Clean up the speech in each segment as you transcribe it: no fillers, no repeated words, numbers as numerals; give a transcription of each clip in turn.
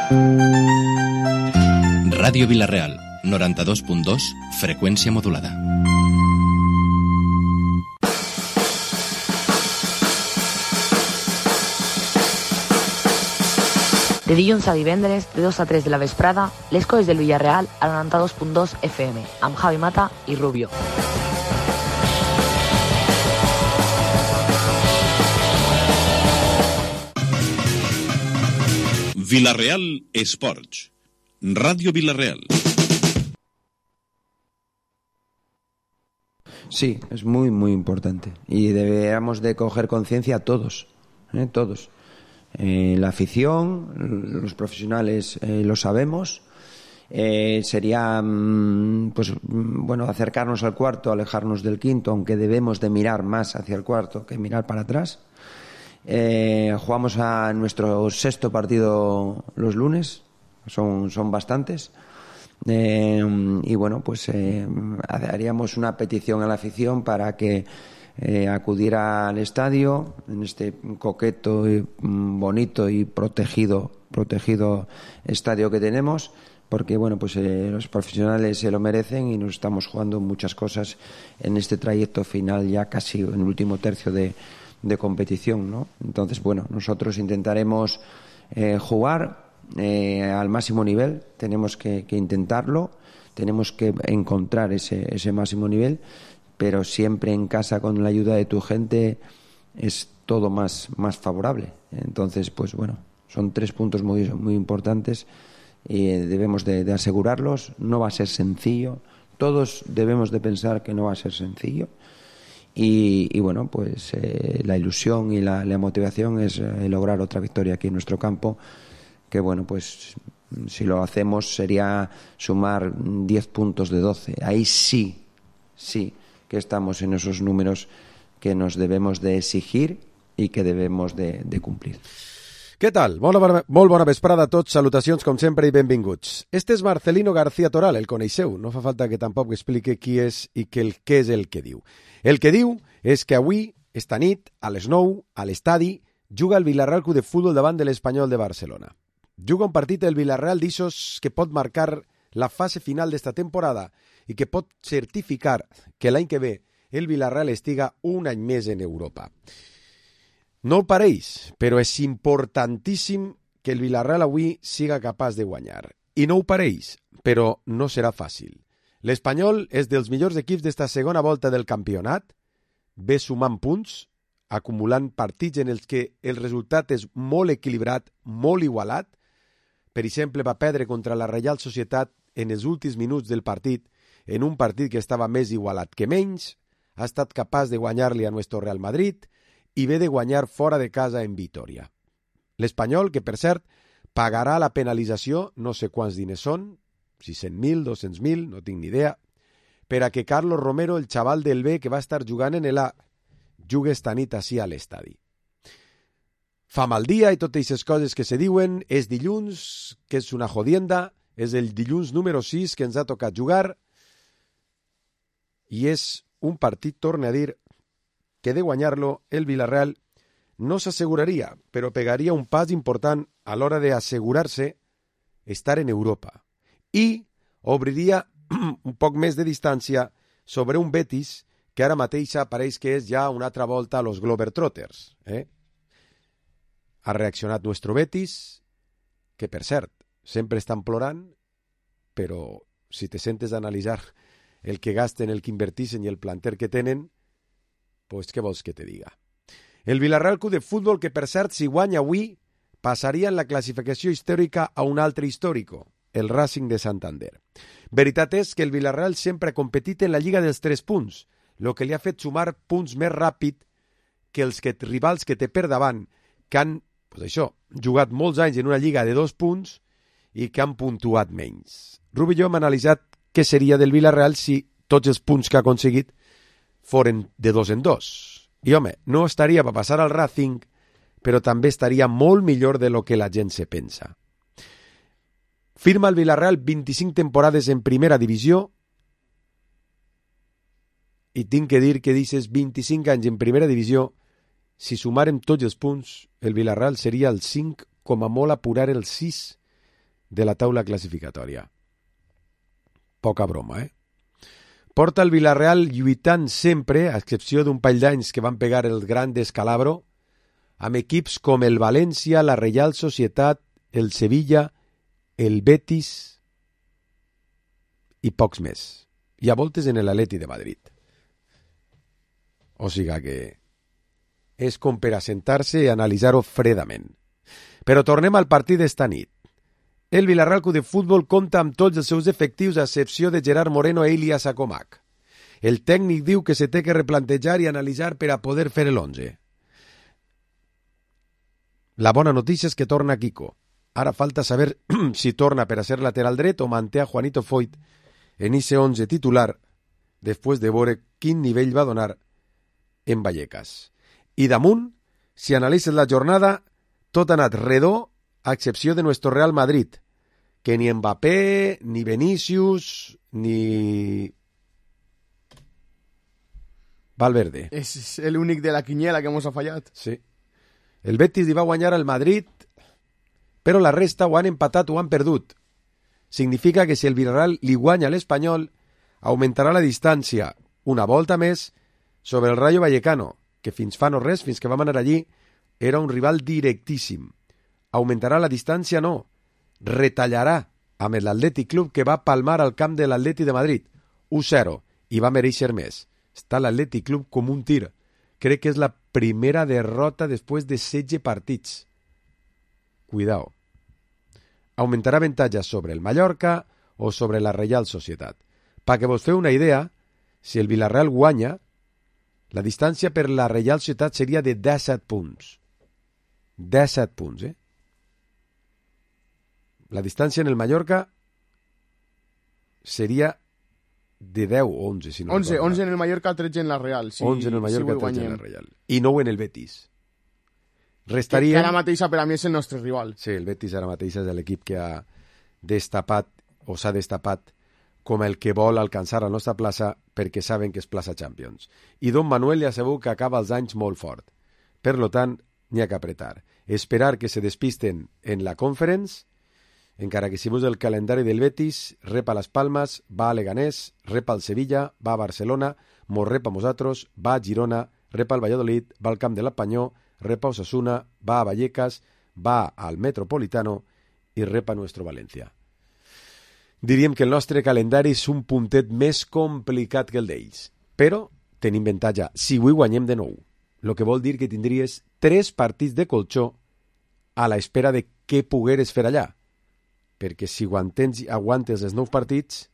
Ràdio Vila-real, 92.2, freqüència modulada. De dilluns a divendres, de 2 a 3 de la vesprada, les coses del Villarreal a 92.2 FM, amb Javi Mata i Rubio. Vila-real Esports. Radio Vila-real. Sí, es muy, muy importante. Y deberíamos de coger conciencia todos, todos. La afición, los profesionales lo sabemos. Sería pues bueno, acercarnos al cuarto, alejarnos del quinto, aunque debemos de mirar más hacia el cuarto que mirar para atrás. Jugamos a nuestro 6º partido los lunes, son bastantes. Y bueno, pues haríamos una petición a la afición para que acudiera al estadio en este coqueto y bonito y protegido estadio que tenemos, porque bueno, pues los profesionales se lo merecen y nos estamos jugando muchas cosas en este trayecto final, ya casi en el último tercio de competición, ¿no? Entonces, bueno, nosotros intentaremos jugar al máximo nivel, tenemos que intentarlo, tenemos que encontrar ese máximo nivel, pero siempre en casa con la ayuda de tu gente es todo más favorable. Entonces, pues bueno, son 3 puntos muy, muy importantes y debemos de asegurarlos. No va a ser sencillo, todos debemos de pensar que no va a ser sencillo y bueno, pues la ilusión y la motivación es lograr otra victoria aquí en nuestro campo, que bueno, pues si lo hacemos sería sumar 10 puntos de 12. Ahí sí que estamos en esos números que nos debemos de exigir i que debemos de complir. Què tal? Molt bona vesprada a tots, salutacions com sempre i benvinguts. Este és Marcelino García Toral, el coneixeu, no fa falta que tampoc explique qui és i què és el que diu. El que diu és que avui, esta nit, a les 9, a l'estadi, juga el Villarreal Club de Futbol davant de l'Espanyol de Barcelona. Juga un partit del Villarreal d'ixos que pot marcar la fase final d'esta temporada i que pot certificar que l'any que ve el Villarreal estiga un any més en Europa. No ho pareix, però és importantíssim que el Villarreal avui siga capaç de guanyar. I no ho pareix, però no serà fàcil. L'Espanyol és dels millors equips d'esta segona volta del campionat, ve sumant punts, acumulant partits en els que el resultat és molt equilibrat, molt igualat. Per exemple, va perdre contra la Reial Societat en els últims minuts del partit, en un partit que estava més igualat que menys, ha estat capaç de guanyar-li a nuestro Real Madrid i ve de guanyar fora de casa en Vitoria. L'Espanyol, que per cert, pagarà la penalització, no sé quants diners són, 600.000, 200.000, no tinc ni idea, per a que Carlos Romero, el xaval del B que va estar jugant en el A, jugui esta nit així a l'estadi. Fa mal dia i totes aquestes coses que se diuen, és dilluns, que és una jodienda, és el dilluns número 6 que ens ha tocat jugar, i és un partit, torne a dir, que de guanyar-lo el Villarreal no s'asseguraria, però pegaria un pas important a l'hora d'assegurar-se estar en Europa i obriria un poc més de distància sobre un Betis que ara mateix pareix que és ja una altra volta a los Globetrotters. Ha reaccionat nuestro Betis, que per cert, sempre estan plorant, però si te sentes a analitzar el que gasten, el que invertixen i el planter que tenen, pues què vols que te diga? El Villarreal Club de Futbol, que per cert, si guanya avui, passaria en la classificació històrica a un altre històrico, el Racing de Santander. Veritat és que el Villarreal sempre ha competit en la Lliga dels 3 punts, el que li ha fet sumar punts més ràpid que els rivals que té per davant, que han, pues això, jugat molts anys en una Lliga de 2 punts i que han puntuat menys. Rubi i jo hem analitzat què seria del Villarreal si tots els punts que ha aconseguit foren de 2 en 2. I, home, no estaria per passar al Racing, però també estaria molt millor de lo que la gent se pensa. Firma el Villarreal 25 temporades en primera divisió i tinc que dir que dices 25 anys en primera divisió, si sumarem tots els punts, el Villarreal seria el 5, com a molt apurar el 6 de la taula classificatòria. Poca broma, Porta el Villarreal lluitant sempre, a excepció d'un parell d'anys que van pegar el gran descalabro, amb equips com el València, la Reial Societat, el Sevilla, el Betis i pocs més. I a voltes en l'Atleti de Madrid. O sigui que és com per assentar-se i analitzar-ho fredament. Però tornem al partit d'esta nit. El Villarreal Club de Futbol compta amb tots els seus efectius a excepció de Gerard Moreno i Ilias Acomac. El tècnic diu que se té que replantejar i analitzar per a poder fer l'11. La bona notícia és que torna Kiko. Ara falta saber si torna per a ser lateral dret o manté a Juanito Foyt en ese 11 titular després de veure quin nivell va donar en Vallecas. I damunt, si analitzes la jornada, tot ha anat redó a excepció de nuestro Real Madrid, que ni Mbappé, ni Vinicius, ni Valverde. És l'únic de la quiniela que mos ha fallat. Sí. El Betis li va guanyar al Madrid, però la resta ho han empatat o han perdut. Significa que si el Villarreal li guanya a l'Espanyol, augmentarà la distància una volta més sobre el Rayo Vallecano, que fins fa no res, fins que vam anar allí, era un rival directíssim. Augmentarà la distància? No. Retallarà amb l'Atlètic Club, que va palmar al camp de l'Atleti de Madrid. 1-0. I va mereixer més. Està l'Atlètic Club com un tir. Crec que és la primera derrota després de 16 partits. Cuidao. Augmentarà avantatges sobre el Mallorca o sobre la Reial Societat. Perquè vos feu una idea, si el Villarreal guanya, la distància per la Reial Societat seria de 17 punts. 17 punts, La distància en el Mallorca seria de 10 o 11, si no 11 en el Mallorca, 13 en la Real. 11 en el Mallorca, 13 en la Real. I 9 en el Betis. Restaria... Que ara mateix per a mi és el nostre rival. Sí, el Betis ara mateix és l'equip que ha destapat o s'ha destapat com el que vol alcançar la nostra plaça perquè saben que és plaça Champions. I Don Manuel ja sabeu que acaba els anys molt fort. Per lo tant, n'hi ha que apretar. Esperar que se despisten en la Conference, encara que si veus el calendari del Betis, rep a Las Palmas, va a Leganés, rep al Sevilla, va a Barcelona, mos rep a nosaltres, va a Girona, rep al Valladolid, va al camp de l'Apanyó, rep a Osasuna, va a Vallecas, va al Metropolitano i rep a nuestro València. Diríem que el nostre calendari és un puntet més complicat que el d'ells, però tenim avantatge si avui guanyem de nou, el que vol dir que tindries 3 partits de colxó a l'espera de què pogueres fer allà, perquè si aguantes els 9 partits,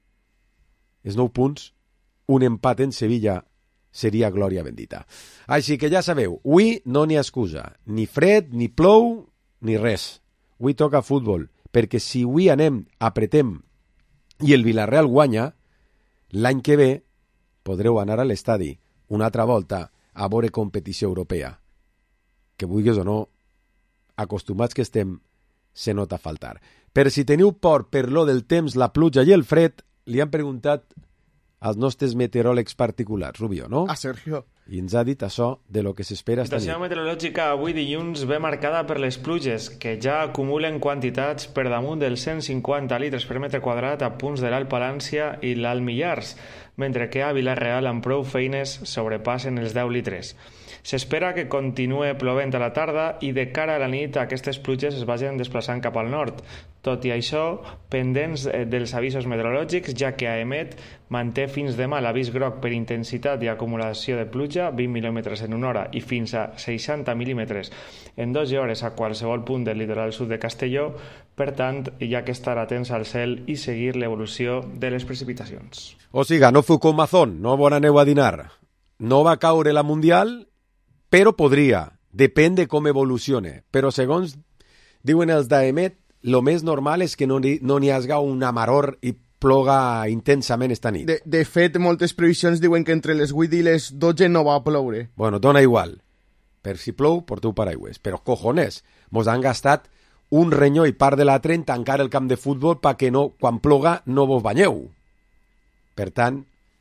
els 9 punts, un empat en Sevilla seria glòria bendita. Així que ja sabeu, avui no n'hi ha excusa, ni fred, ni plou, ni res. Avui toca futbol, perquè si avui apretem i el Villarreal guanya, l'any que ve podreu anar a l'estadi una altra volta a veure competició europea, que vulguis o no, acostumats que estem, se nota faltar. Per si teniu por per lo del temps, la pluja i el fred, li han preguntat als nostres meteoròlegs particulars, Rubio, no? A Sergio. I ens ha dit això de lo que s'espera esta nit. La situació meteorològica avui dilluns ve marcada per les pluges, que ja acumulen quantitats per damunt dels 150 litres per metre quadrat a punts de l'Alt Palància i l'Alt Millars, mentre que a Vila-real amb prou feines sobrepassen els 10 litres. S'espera que continue plovent a la tarda i de cara a la nit aquestes pluges es vagin desplaçant cap al nord. Tot i això, pendents dels avisos meteorològics, ja que AEMET manté fins demà l'avís groc per intensitat i acumulació de pluja, 20 mm en una hora i fins a 60 mm en 2 hores a qualsevol punt del litoral sud de Castelló. Per tant, hi ha que estar atents al cel i seguir l'evolució de les precipitacions. O sigui, no feu com Mazón, no bon aneu a dinar. No va caure la Mundial, però podria, depèn de com evolucione. Però segons diuen els d'AEMET, el més normal és que no n'hi hagi una maror i ploga intensament esta nit. De fet, moltes previsions diuen que entre les 8 i les 12 no va ploure. Bueno, dona igual. Per si plou, porteu paraigües. Però, cojones, mos han gastat un renyó i part de l'altre en tancar el camp de futbol perquè no, quan ploga no vos banyeu. Per tant,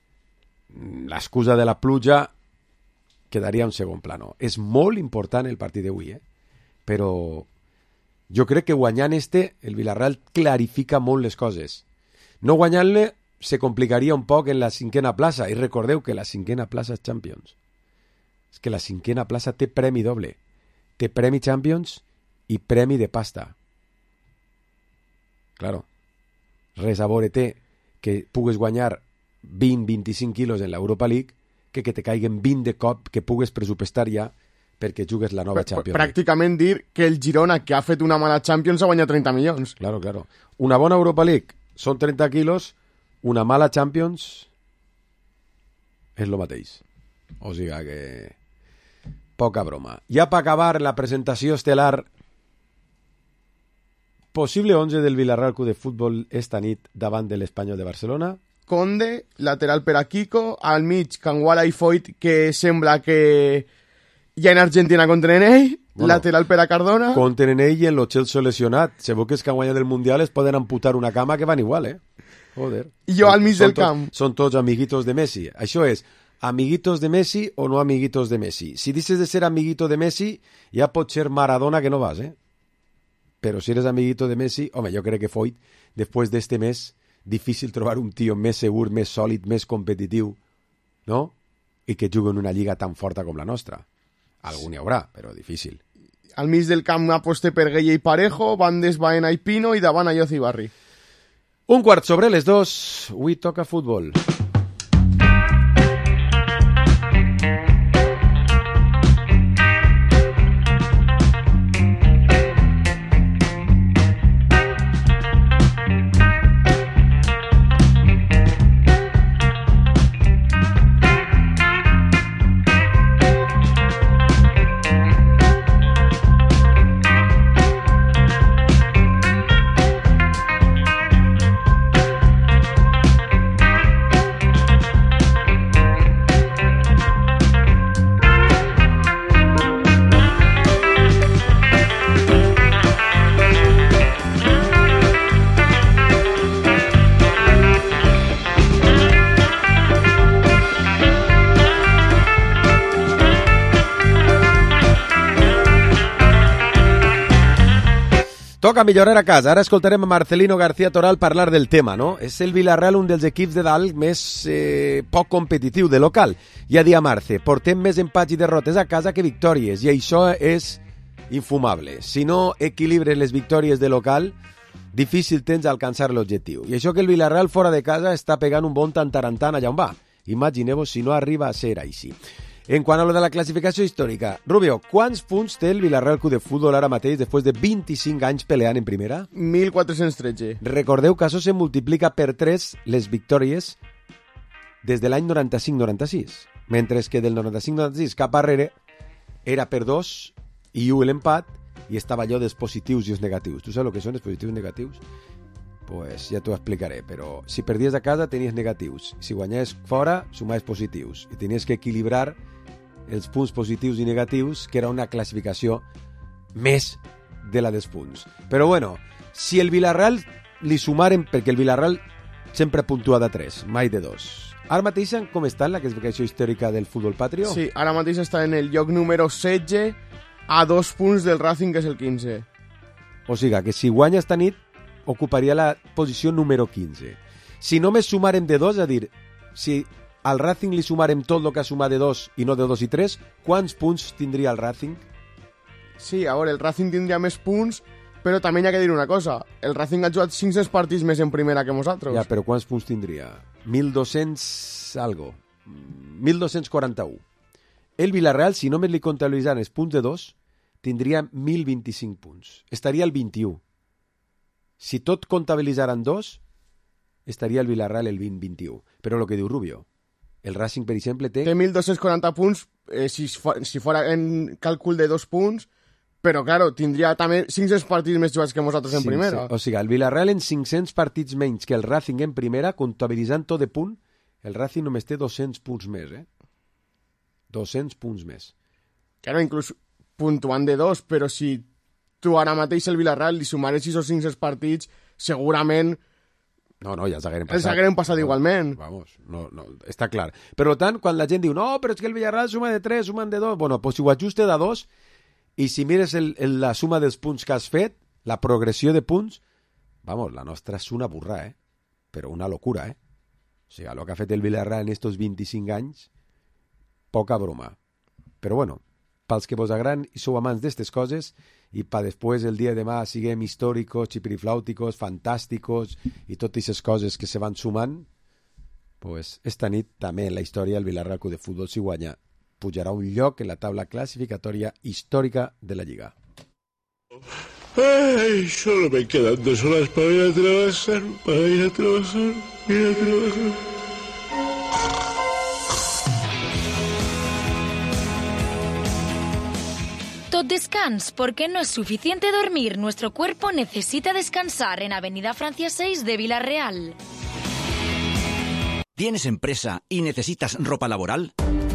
l'excusa de la pluja quedaria en segon plano. És molt important el partit d'avui, però Jo crec que guanyant el Villarreal clarifica molt les coses. No guanyant-le se complicaria un poc en la 5a plaça, i recordeu que la 5a plaça és Champions. És que la 5a plaça té premi doble. Té premi Champions i premi de pasta. Claro, res a veure té que pugues guanyar 20-25 quilos en l'Europa League que te caiguen 20 de cop que pugues pressupostar ja perquè jugues la nova Champions. Pràcticament dir que el Girona, que ha fet una mala Champions, ha guanyat 30 milions. Claro. Una bona Europa League són 30 quilos, una mala Champions és lo mateix. O sigui que poca broma. Ja per acabar la presentació estel·lar, possible 11 del Villarreal Club de Futbol esta nit davant de l'Espanyol de Barcelona. Conde, lateral per a Kiko, al mig Canguala i Foyt, que sembla que ja en Argentina contenen ell, lateral per a Cardona. Contenen ell i en lo Chelsea lesionat. Segur que els que han guanyat el Mundial es poden amputar una cama que van igual, Joder. I jo al mig del camp. Són tots amiguitos de Messi. Això és amiguitos de Messi o no amiguitos de Messi. Si dices de ser amiguito de Messi, ja pot ser Maradona que no vas, Però si eres amiguito de Messi, home, jo crec que Foyt, després d'este mes, difícil trobar un tio més segur, més sòlid, més competitiu, no? I que jugui en una lliga tan forta com la nostra. Algun hi haurà, però difícil. Al mig del camp aposte per Gueye i Parejo, bandes Baena i Pino i davant a Yoz i Barri. 2:15, avui toca futbol. Toca millorar a casa. Ara escoltarem a Marcelino García Toral parlar del tema, no? És el Villarreal un dels equips de dalt més poc competitiu de local. Ja dia Marce, portem més empats i derrotes a casa que victòries, i això és infumable. Si no equilibres les victòries de local, difícil tens alcançar l'objectiu. I això que el Villarreal fora de casa està pegant un bon tantarantant allà on va. Imagineu-vos si no arriba a ser així. En quant a lo de la classificació històrica, Rubio, quants punts té el Villarreal Club de Futbol ara mateix després de 25 anys peleant en primera? 1.413. Recordeu que això se multiplica per 3 les victòries des de l'any 95-96, mentre que del 95-96 cap arrere era per 2 i 1 l'empat i estava allò dels positius i els negatius. Tu saps el que són els positius i negatius? Pues ja t'ho explicaré, però si perdies a casa tenies negatius, si guanyaves fora sumaves positius i tenies que equilibrar els punts positius i negatius, que era una classificació més de la dels punts. Però bueno, si el Villarreal li sumaren, perquè el Villarreal sempre puntua de 3, mai de 2. Ara mateix com està en la classificació històrica del futbol patrio? Sí, ara mateix està en el lloc número 16 a 2 punts del Racing, que és el 15. O sigui que si guanya esta nit ocuparia la posició número 15. Si només sumarem de 2, és a dir, si al Racing li sumarem tot el que ha sumat de 2 i no de 2 i 3, quants punts tindria el Racing? Sí, a veure, el Racing tindria més punts, però també hi ha que dir una cosa. El Racing ha jugat 500 partits més en primera que nosaltres. Ja, però quants punts tindria? 1.200 algo. 1.241. El Villarreal, si només li comptabilitzaren els punts de 2, tindria 1.025 punts. Estaria al 21. Si tot comptabilitzaran 2, estaria el Villarreal el 20-21. Però el que diu Rubio, el Racing, per exemple, té 1.240 punts, si fora en càlcul de 2 punts, però, claro, tindria també 500 partits més jugats que nosaltres en primera. O sigui, el Villarreal en 500 partits menys que el Racing en primera, comptabilitzant tot de punt, el Racing només té 200 punts més, 200 punts més. Claro, inclús puntuant de 2, però si tu ara mateix el Villarreal li sumares 6 o 500 partits, segurament no, ja s'hagueren passat. Els hagueren passat igualment. Vamos, no, està clar. Per tant, quan la gent diu, no, però és que el Villarreal suma de 3, sumen de 2, bueno, pues si ho ajuste de 2, i si mires la suma dels punts que has fet, La progressió de punts, vamos, la nostra és una burra, però una locura, O sigui, el que ha fet el Villarreal en estos 25 anys, poca broma. Però bueno, pels que vos agraden i sou amants d'estes coses, i pa després el dia de demà siguem històricos, xipiriflàuticos, fantàsticos i totes aquestes coses que se van sumant, pues esta nit també en la història el Villarreal Club de Futbol, si guanya, pujarà un lloc en la taula clasificatòria històrica de la Lliga. Ay, solo me quedan 2 horas para ir a trabajar, Tot descans, porque no es suficiente dormir. Nuestro cuerpo necesita descansar en Avenida Francia 6 de Villarreal. ¿Tienes empresa y necesitas ropa laboral?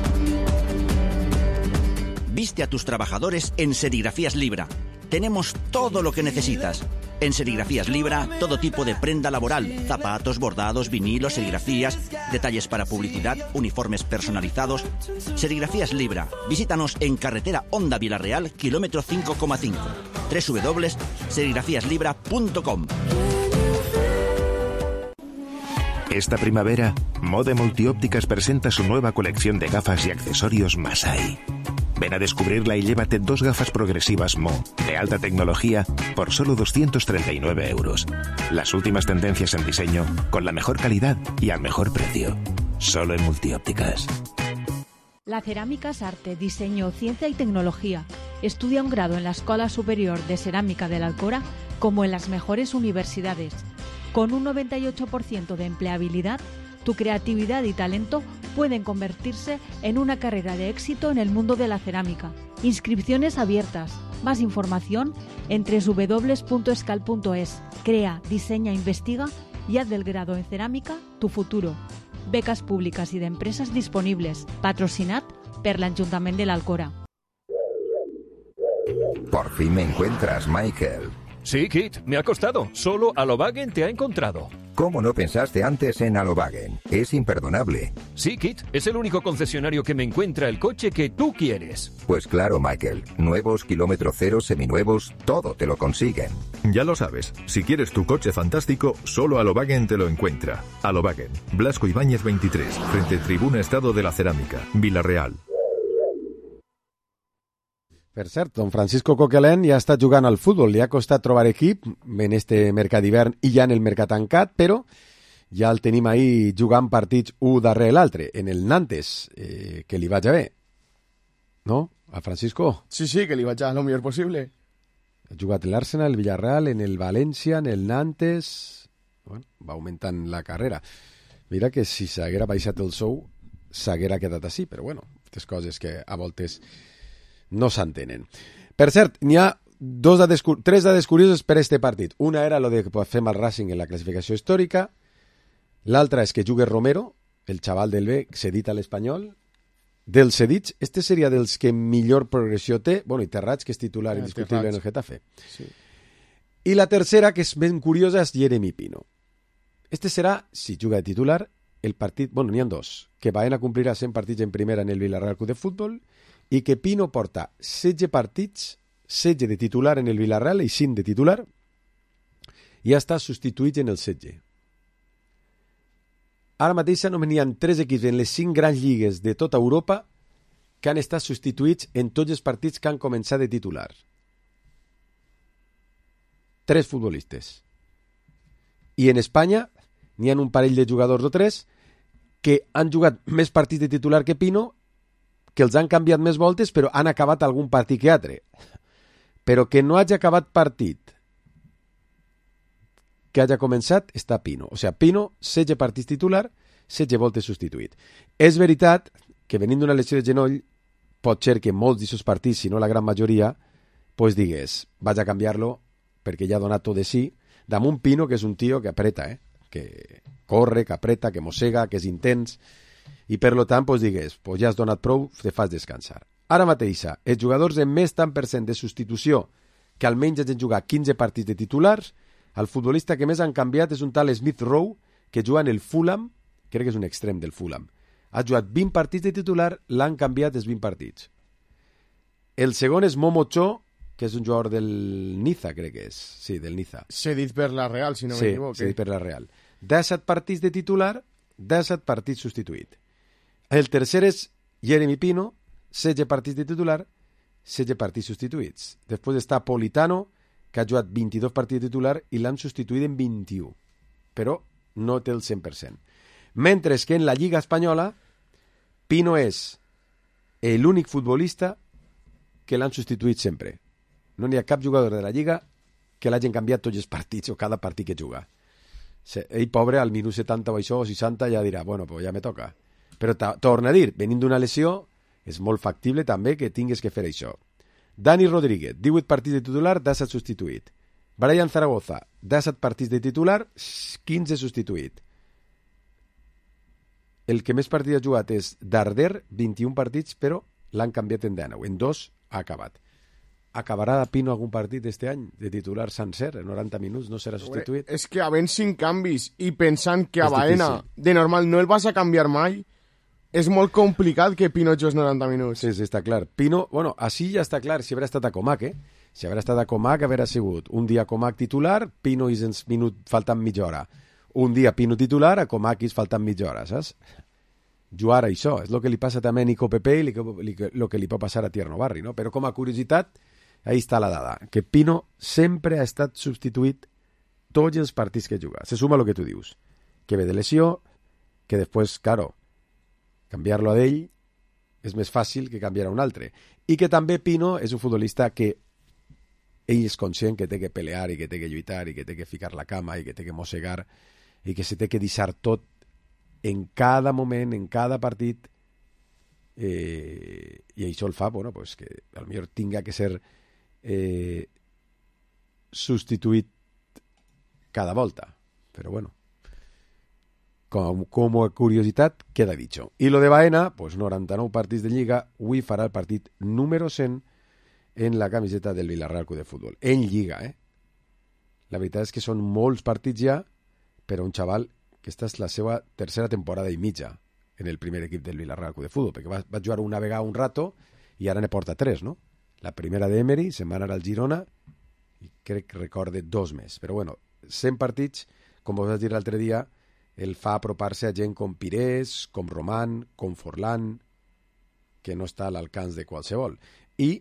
Viste a tus trabajadores en Serigrafías Libra. Tenemos todo lo que necesitas. En Serigrafías Libra, todo tipo de prenda laboral, zapatos, bordados, vinilos, serigrafías, detalles para publicidad, uniformes personalizados. Serigrafías Libra. Visítanos en carretera Honda Villarreal, kilómetro 5,5. www.serigrafíaslibra.com. Esta primavera, Mode Multiópticas presenta su nueva colección de gafas y accesorios Masai. Ven a descubrirla y llévate 2 gafas progresivas Mo, de alta tecnología, por solo 239 euros. Las últimas tendencias en diseño, con la mejor calidad y al mejor precio. Solo en Multiópticas. La cerámica es arte, diseño, ciencia y tecnología. Estudia un grado en la Escuela Superior de Cerámica de la Alcora como en las mejores universidades. Con un 98% de empleabilidad, tu creatividad y talento pueden convertirse en una carrera de éxito en el mundo de la cerámica. Inscripciones abiertas. Más información en www.escal.es. Crea, diseña, investiga y haz del grado en cerámica tu futuro. Becas públicas y de empresas disponibles. Patrocinat per l'Ajuntament de l'Alcora. Por fin me encuentras, Michael. Sí, Kit, me ha costado. Solo Alobagen te ha encontrado. ¿Cómo no pensaste antes en Alobagen? Es imperdonable. Sí, Kit, es el único concesionario que me encuentra el coche que tú quieres. Pues claro, Michael. Nuevos, kilómetro cero, seminuevos, todo te lo consiguen. Ya lo sabes. Si quieres tu coche fantástico, solo Alobagen te lo encuentra. Alobagen, Blasco Ibáñez 23, frente Tribuna Estado de la Cerámica, Villarreal. Per cert, don Francisco Coquelin ja està jugant al futbol. Li ha costat trobar equip en este mercat d'hivern i ja en el mercat tancat, però ja el tenim ahí jugant partits un darrere l'altre, en el Nantes, que li vaig a bé. No? A Francisco? Sí, que li vaig a lo millor possible. Ha jugat en l'Arsenal, el Villarreal, en el València, en el Nantes... Bueno, va augmentant la carrera. Mira que si s'haguera baixat el sou, s'haguera quedat així, però bueno, aquestes coses que a voltes no s'entenen. Per cert, n'hi ha 3 dades curioses per este partit. Una era lo de que fem el Racing en la classificació històrica, l'altra és que jugue Romero, el xaval del B, cedit a l'Espanyol. Dels cedits, este seria dels que millor progressió té, bueno, i Terrats, que és titular indiscutible en el Getafe. Sí. I la tercera, que és ben curiosa, és Jeremy Pino. Este serà, si juga de titular, el partit, bueno, n'hi ha 2, que van a complir a 100 partits en primera en el Villarreal Club de Futbol, i que Pino porta 16 partits, 16 de titular en el Villarreal i 5 de titular, i ja està substituït en el 16. Ara mateix només n'hi ha 3 equips en les 5 grans lligues de tota Europa que han estat substituïts en tots els partits que han començat de titular. 3 futbolistes. I en Espanya n'hi ha un parell de jugadors o 3 que han jugat més partits de titular que Pino, que els han canviat més voltes, però han acabat algun partit que altre. Però que no hagi acabat partit que hagi començat, està Pino. O sigui, Pino, 16 partits titular, 16 voltes substituït. És veritat que venint d'una lesió de genoll, pot ser que molts d'aquests partits, si no la gran majoria, pues digués, vaig a canviar-lo perquè ja ha donat tot de sí, damunt Pino, que és un tio que apreta, que corre, que apreta, que mossega, que és intens, i per lo tant, pues digues, pues ja has donat prou, te fas descansar. Ara mateix, els jugadors amb més tant % de substitució, que almenys hagin jugat 15 partits de titulars, el futbolista que més han canviat és un tal Smith Rowe, que juga en el Fulham, crec que és un extrem del Fulham. Ha jugat 20 partits de titular, l'han canviat els 20 partits. El segon és Momo Cho, que és un jugador del Niza, crec que és. Sí, del Niza. Cedit per la Real, si no m'equivoco. Sí, cedit per la Real. 17 partits de titular, 17 partits substituït. El tercer és Jeremy Pino, 16 partits de titular, 16 partits substituïts. Després està Politano, que ha jugat 22 partits de titular i l'han substituït en 21. Però no té el 100%. Mentre que en la Lliga Espanyola, Pino és l'únic futbolista que l'han substituït sempre. No n'hi ha cap jugador de la Lliga que l'hagin canviat tots els partits o cada partit que juga. Ell, pobre, al minut 70 o això, o 60, ja dirà, bueno, pues ja me toca. Però torna a dir, venint d'una lesió, és molt factible també que tingues que fer això. Dani Rodríguez, 18 partits de titular, 17 substituït. Brian Zaragoza, 17 partits de titular, 15 substituït. El que més partits ha jugat és Darder, 21 partits, però l'han canviat en 19. En 2 ha acabat. Acabarà Pino algun partit este any de titular sencer, en 90 minuts, no serà substituït? És que havent 5 canvis i pensant que a Baena de normal no el vas a canviar mai, és molt complicat que Pino jugués 90 minuts. Sí, està clar. Pino, bueno, així ja està clar si haurà estat a Comac, Si haurà estat a Comac, haurà sigut un dia Comac titular, Pino i minut faltant mitja hora. Un dia Pino titular, a Comac i faltant mitja hora, saps? Jugar a això, és el que li passa també a Nico Pepe i el que li pot passar a Tierno Barri, no? Però com a curiositat, ahí està la dada, que Pino sempre ha estat substituït tots els partits que juga. Se suma el que tu dius, que ve de lesió, que després, claro, canviar-lo a d'ell és més fàcil que canviar a un altre. I que també Pino és un futbolista que ell és conscient que té que pelear i que té que lluitar i que té que ficar la cama i que té que mossegar i que se té que deixar tot en cada moment, en cada partit, i això el fa, bueno, pues que potser tinga que ser substituït cada volta. Però bueno, com a curiositat queda dicho. I lo de Baena, pues 99 partits de Lliga, avui farà el partit número 100 en la camiseta del Villarreal Club de Futbol. En Lliga, La veritat és que són molts partits ja, però un xaval que esta és la seva tercera temporada i mitja en el primer equip del Villarreal Club de Futbol, perquè va jugar una vegada un rato i ara ne porta 3, no? La primera d'Emery, se'n va anar al Girona i crec que recorde 2 més. Però bueno, 100 partits, com vos vaig dir l'altre dia, el fa apropar-se a gent com Pires, com Roman, com Forlán, que no està a l'alcance de qualsevol. I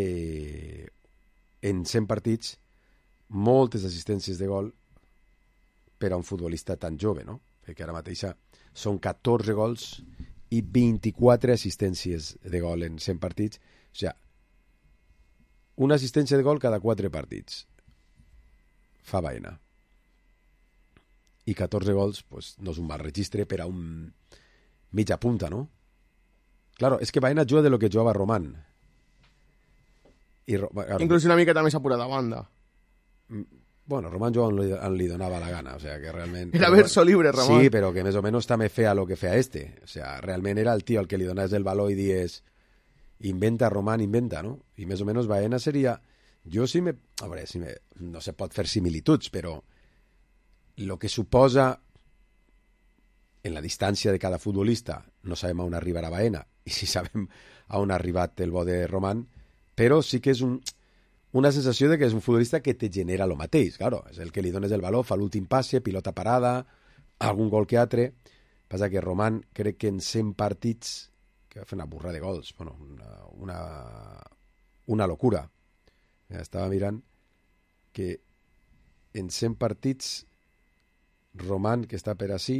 en 100 partits, moltes assistències de gol per a un futbolista tan jove, no? Perquè ara mateixa són 14 gols i 24 assistències de gol en 100 partits. O sigui, una assistència de gol cada 4 partits fa Baena. I 14 gols, pues, no és un mal registre per a un mitja punta, no? Claro, és que Baena juga de lo que jugava Roman. Inclús una miqueta més apurada a banda. Bueno, Roman jugava on li donava la gana, o sea, que realment... Era verso libre, Roman. Sí, però que més o menys també feia lo que feia este. O sea, realment era el tio al que li donaves el valor i dies inventa, Roman, inventa, no? I més o menys Baena seria... Jo sí me... A veure, no se pot fer similituds, però lo que suposa en la distància de cada futbolista, no sabem on arribarà Baena, i si sabem on ha arribat el bo de Roman, però sí que és una sensació de que és un futbolista que te genera lo mateix, claro, és el que li dones el valor, fa l'últim passe, pilota parada, algun gol que altre. Passa que Roman crec que en 100 partits, que va fer una burra de gols, bueno, una locura. Estava mirant que en 100 partits Roman, que està per ací,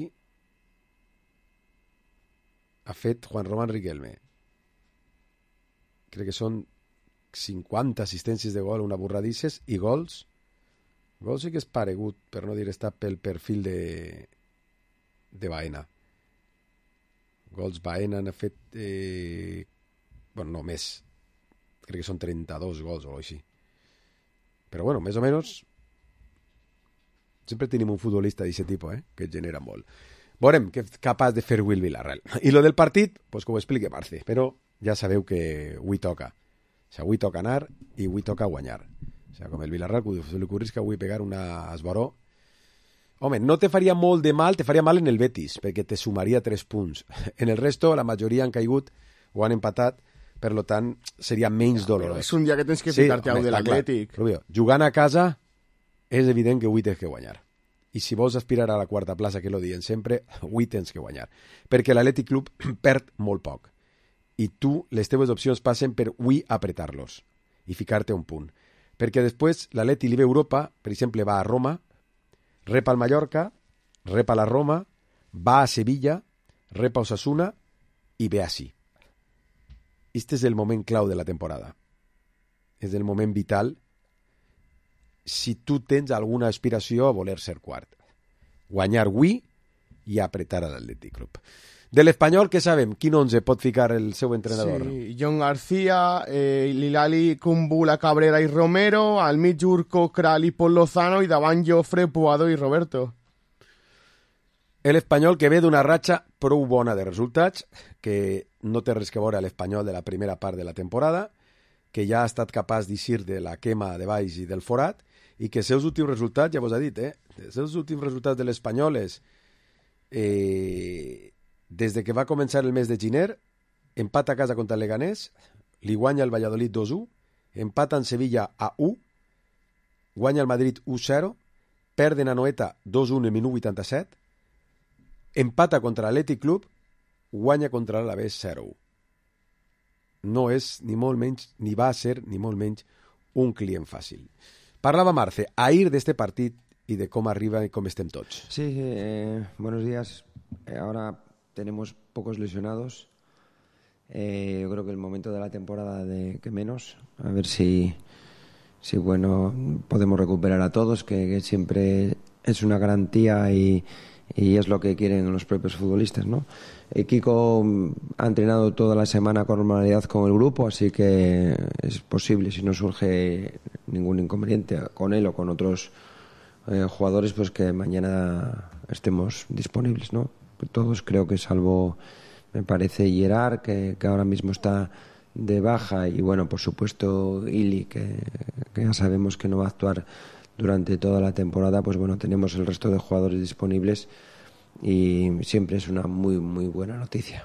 ha fet Juan Román Riquelme. Crec que són 50 assistències de gol, una burradisses, i gols. Gols sí que és paregut, per no dir està pel perfil de Baena. Gols Baena n'ha fet... bueno, no, més. Crec que són 32 gols o així. Però bueno, més o menys sempre tenim un futbolista d'aquest tipus, que genera molt. Veurem què és capaç de fer Will Villarreal. I lo del partit, pues que ho explique Marce, però ja sabeu que avui toca. O sigui, avui toca anar i avui toca guanyar. O sigui, com el Villarreal, se li ocorris que avui pegar una esbaró. Home, no te faria molt de mal, te faria mal en el Betis, perquè te sumaria 3 punts. En el resto, la majoria han caigut o han empatat, per tant seria menys dolorós. És un dia que tens que ficar-te a un de l'Atlètic. Rubio, jugant a casa és evident que avui tens que guanyar. I si vols aspirar a la quarta plaça, que lo diuen sempre, avui tens que guanyar. Perquè l'Atlètic Club perd molt poc. I tu, les teves opcions passen per avui apretar-los i ficar-te un punt. Perquè després l'Atlètic li ve a Europa, per exemple, va a Roma, rep al Mallorca, rep a la Roma, va a Sevilla, rep a Osasuna i ve així. Este és el moment clau de la temporada. És el moment vital si tu tens alguna aspiració a voler ser quart. Guanyar avui i apretar a l'Atlètic Club. De l'Espanyol, què sabem? Quin 11 pot ficar el seu entrenador? Sí, John García, Lilali, Kumbula, Cabrera i Romero, al mig Urco, Kral i Pol Lozano i davant Jofre, Puado i Roberto. L'Espanyol que ve d'una ratxa prou bona de resultats, que no té res que veure a l'Espanyol de la primera part de la temporada, que ja ha estat capaç d'eixir de la quema de baix i del forat, i que els seus últims resultats, ja vos ha dit, els seus últims resultats de l'Espanyol és des de que va començar el mes de gener, empat a casa contra el Leganés, li guanya el Valladolid 2-1, empata en Sevilla a 1, guanya el Madrid 1-0, perden a Noeta 2-1 en minut 87, empata contra l'Atlètic Club, guanya contra l'Alavés 0-1. No és ni molt menys, ni va ser ni molt menys un client fàcil. Parlava Marce ahir d'este partit y de cómo arriba y cómo estén todos. Sí, buenos días. Ahora tenemos pocos lesionados. Yo creo que el momento de la temporada de que menos. A ver si bueno, podemos recuperar a todos, que siempre es una garantía y es lo que quieren los propios futbolistas, ¿no? Kiko ha entrenado toda la semana con normalidad con el grupo, así que es posible, si no surge ningún inconveniente con él o con otros jugadores, pues que mañana estemos disponibles, ¿no? Todos, creo que salvo, me parece, Gerard, que ahora mismo está de baja, y bueno, por supuesto Ili, que ya sabemos que no va a actuar durante toda la temporada, pues bueno, tenemos el resto de jugadores disponibles y siempre es una muy, muy buena noticia.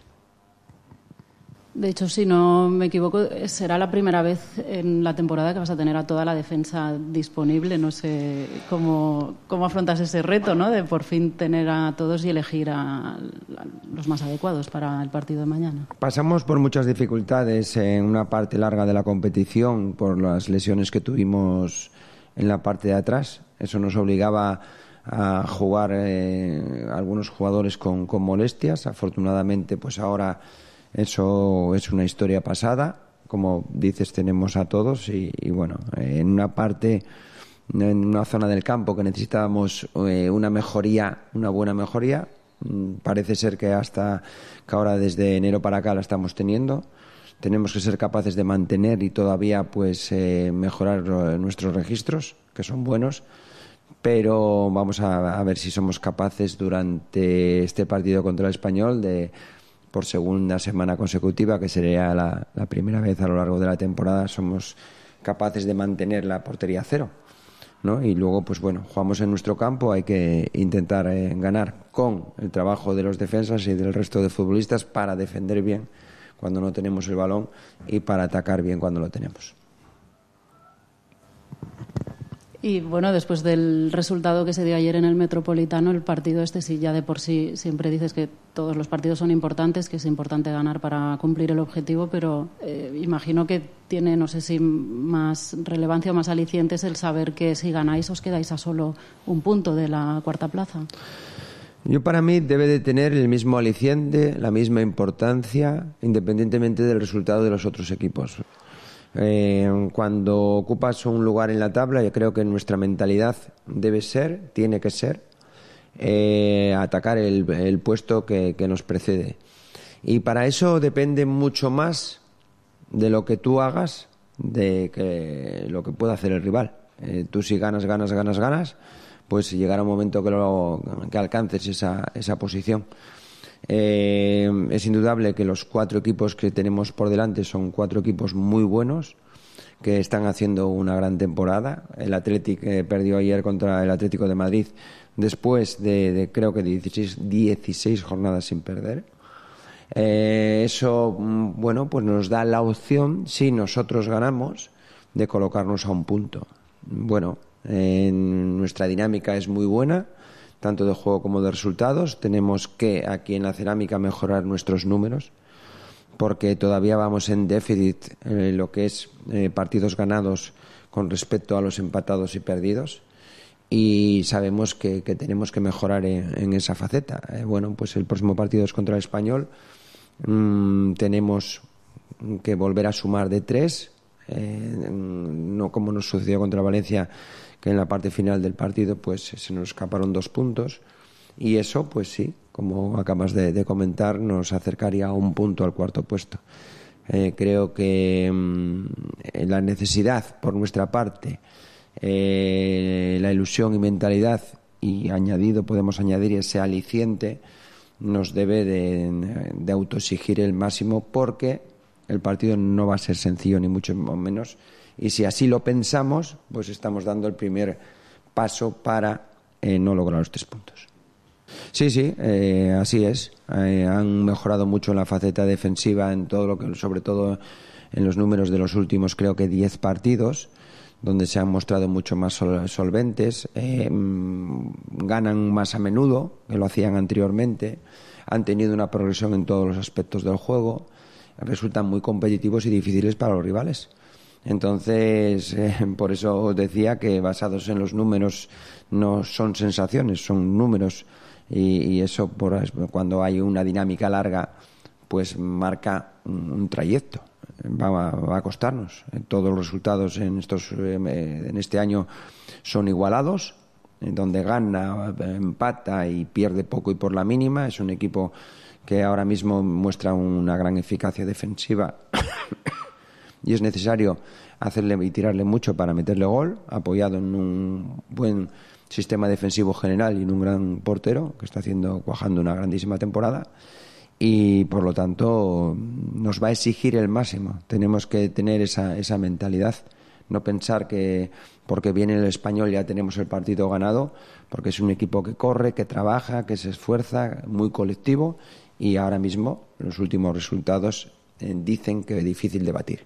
De hecho, si no me equivoco, será la primera vez en la temporada que vas a tener a toda la defensa disponible. No sé cómo afrontas ese reto, ¿no? De por fin tener a todos y elegir a los más adecuados para el partido de mañana. Pasamos por muchas dificultades en una parte larga de la competición por las lesiones que tuvimos en la parte de atrás. Eso nos obligaba a jugar algunos jugadores con molestias. Afortunadamente, pues ahora eso es una historia pasada. Como dices, tenemos a todos y bueno, en una parte, en una zona del campo que necesitábamos una mejoría, una buena mejoría, parece ser que ahora desde enero para acá la estamos teniendo. Tenemos que ser capaces de mantener y todavía pues mejorar nuestros registros, que son buenos, pero vamos a ver si somos capaces durante este partido contra el Español de, por segunda semana consecutiva, que sería la primera vez a lo largo de la temporada, somos capaces de mantener la portería a cero, ¿no? Y luego, pues bueno, jugamos en nuestro campo, hay que intentar ganar con el trabajo de los defensas y del resto de futbolistas para defender bien cuando no tenemos el balón y para atacar bien cuando lo tenemos. Y bueno, después del resultado que se dio ayer en el Metropolitano, el partido este sí ya de por sí, siempre dices que todos los partidos son importantes, que es importante ganar para cumplir el objetivo, pero imagino que tiene, no sé si más relevancia o más alicientes el saber que si ganáis os quedáis a solo un punto de la cuarta plaza. Yo, para mí, debe de tener el mismo aliciente, la misma importancia, independientemente del resultado de los otros equipos. Cuando ocupas un lugar en la tabla, yo creo que nuestra mentalidad tiene que ser atacar el puesto que nos precede. Y para eso depende mucho más de lo que tú hagas de que lo que pueda hacer el rival. Tú, si ganas, pues llegará un momento que alcances esa posición. Es indudable que los 4 equipos que tenemos por delante son 4 equipos muy buenos, que están haciendo una gran temporada. El Athletic perdió ayer contra el Atlético de Madrid después de creo que 16 jornadas sin perder. Eso, bueno, pues nos da la opción, si nosotros ganamos, de colocarnos a un punto. Bueno, nuestra dinámica es muy buena, tanto de juego como de resultados. Tenemos que aquí en la Cerámica mejorar nuestros números, porque todavía vamos en déficit lo que es partidos ganados con respecto a los empatados y perdidos, y sabemos que tenemos que mejorar en esa faceta. Bueno, pues el próximo partido es contra el Español. Tenemos que volver a sumar de 3, no como nos sucedió contra Valencia, que en la parte final del partido pues se nos escaparon 2 puntos, y eso pues sí, como acabas de comentar, nos acercaría a un punto al cuarto puesto. Creo que la necesidad por nuestra parte, la ilusión y mentalidad, y podemos añadir ese aliciente, nos debe de autoexigir el máximo, porque el partido no va a ser sencillo ni mucho menos, y si así lo pensamos, pues estamos dando el primer paso para no lograr los 3 puntos. Sí, así es. Han mejorado mucho en la faceta defensiva, en todo lo que, sobre todo en los números de los últimos, creo que 10 partidos, donde se han mostrado mucho más solventes, ganan más a menudo que lo hacían anteriormente, han tenido una progresión en todos los aspectos del juego, resultan muy competitivos y difíciles para los rivales. Entonces, por eso os decía que basados en los números no son sensaciones, son números, y eso cuando hay una dinámica larga pues marca un trayecto. Va a costarnos. Todos los resultados en este año son igualados, donde gana, empata y pierde poco y por la mínima. Es un equipo que ahora mismo muestra una gran eficacia defensiva y es necesario hacerle y tirarle mucho para meterle gol, apoyado en un buen sistema defensivo general y en un gran portero que está cuajando una grandísima temporada. Y por lo tanto nos va a exigir el máximo. Tenemos que tener esa mentalidad, no pensar que porque viene el Español ya tenemos el partido ganado, porque es un equipo que corre, que trabaja, que se esfuerza, muy colectivo, y ahora mismo los últimos resultados dicen que es difícil de batir.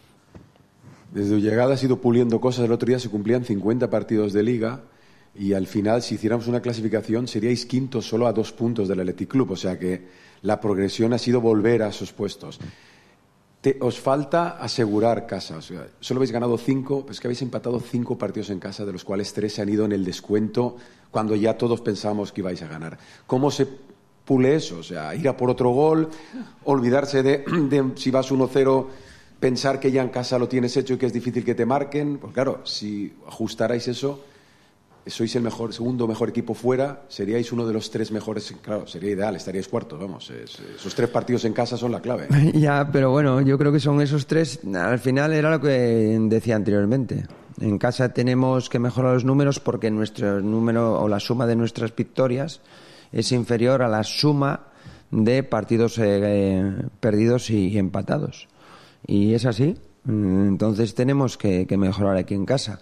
Desde tu llegada has ido puliendo cosas. El otro día se cumplían 50 partidos de Liga, y al final, si hiciéramos una clasificación, seríais quintos solo a 2 puntos del Athletic Club. O sea que la progresión ha sido volver a esos puestos. Os falta asegurar casa. O sea, solo habéis ganado 5, pero es que habéis empatado 5 partidos en casa, de los cuales 3 se han ido en el descuento, cuando ya todos pensábamos que ibais a ganar. ¿Cómo se pule eso? O sea, ir a por otro gol, olvidarse de si vas 1-0, pensar que ya en casa lo tienes hecho y que es difícil que te marquen. Pues claro, si ajustarais eso, sois el segundo mejor equipo fuera, seríais uno de los 3 mejores. Claro, sería ideal, estaríais cuartos, vamos. Esos 3 partidos en casa son la clave. Ya, pero bueno, yo creo que son esos 3. Al final era lo que decía anteriormente. En casa tenemos que mejorar los números, porque nuestro número o la suma de nuestras victorias es inferior a la suma de partidos perdidos y empatados. Y es así. Entonces tenemos que mejorar aquí en casa.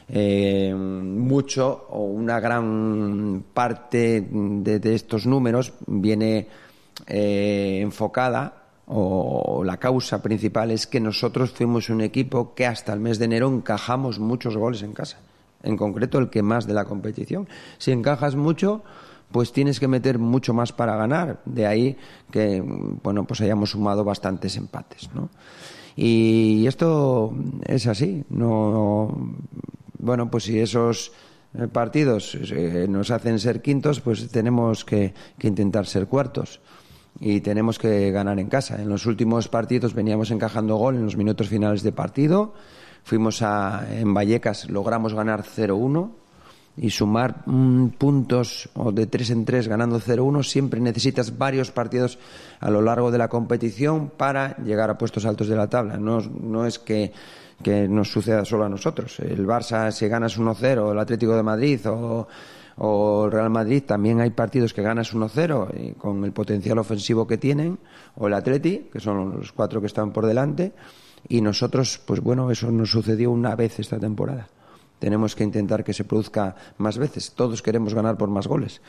Mucho o una gran parte de estos números viene enfocada, o la causa principal es que nosotros fuimos un equipo que hasta el mes de enero encajamos muchos goles en casa, en concreto el que más de la competición. Si encajas mucho, pues tienes que meter mucho más para ganar. De ahí que, bueno, pues hayamos sumado bastantes empates, ¿no? Y esto es así. Bueno, pues si esos partidos nos hacen ser quintos, pues tenemos que intentar ser cuartos, y tenemos que ganar en casa. En los últimos partidos veníamos encajando gol en los minutos finales de partido. En Vallecas logramos ganar 0-1, y sumar puntos o de 3 en 3 ganando 0-1. Siempre necesitas varios partidos a lo largo de la competición para llegar a puestos altos de la tabla. No es que nos suceda solo a nosotros. El Barça, si ganas 1-0, el Atlético de Madrid o el Real Madrid, también hay partidos que ganas 1-0 y con el potencial ofensivo que tienen, o el Atleti, que son los 4 que están por delante, y nosotros, pues bueno, eso nos sucedió una vez esta temporada. Tenemos que intentar que se produzca más veces. Todos queremos ganar por más goles,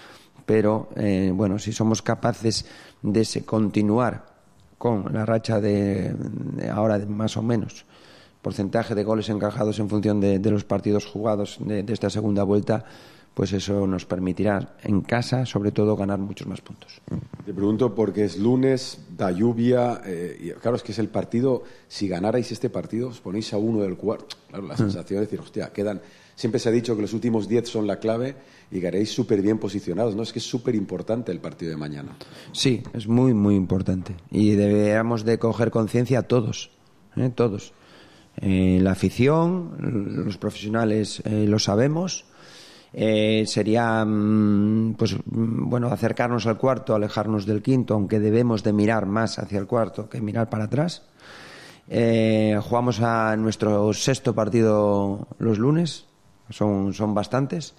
pero bueno, si somos capaces de continuar con la racha de ahora de más o menos porcentaje de goles encajados en función de los partidos jugados de esta segunda vuelta, pues eso nos permitirá en casa, sobre todo, ganar muchos más puntos. Te pregunto porque es lunes, da lluvia, y claro, es que es el partido, si ganarais este partido, os ponéis a 1 del cuarto. Claro, la sensación es decir, hostia, quedan, siempre se ha dicho que los últimos 10 son la clave y quedaréis súper bien posicionados, ¿no? Es que es súper importante el partido de mañana. Sí, es muy, muy importante. Y deberíamos de coger conciencia todos, todos. La afición, los profesionales lo sabemos. Sería pues bueno, acercarnos al cuarto, alejarnos del quinto, aunque debemos de mirar más hacia el cuarto que mirar para atrás. Jugamos a nuestro 6º partido los lunes, son bastantes,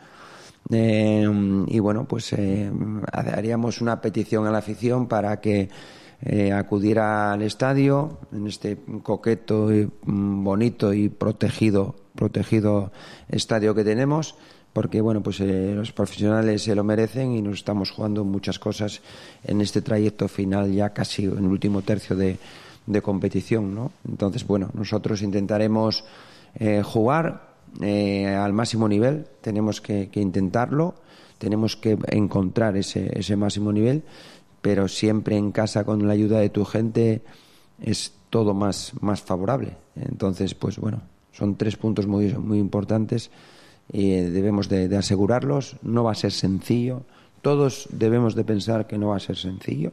y bueno, pues haríamos una petición a la afición para que acudiera al estadio en este coqueto y bonito y protegido estadio que tenemos, porque bueno, pues los profesionales se lo merecen y nos estamos jugando muchas cosas en este trayecto final, ya casi en el último tercio de competición, ¿no? Entonces, bueno, nosotros intentaremos jugar al máximo nivel, tenemos que intentarlo, tenemos que encontrar ese máximo nivel, pero siempre en casa con la ayuda de tu gente es todo más favorable. Entonces, pues bueno, son 3 puntos muy, muy importantes. Debemos de asegurarlos. No va a ser sencillo, todos debemos de pensar que no va a ser sencillo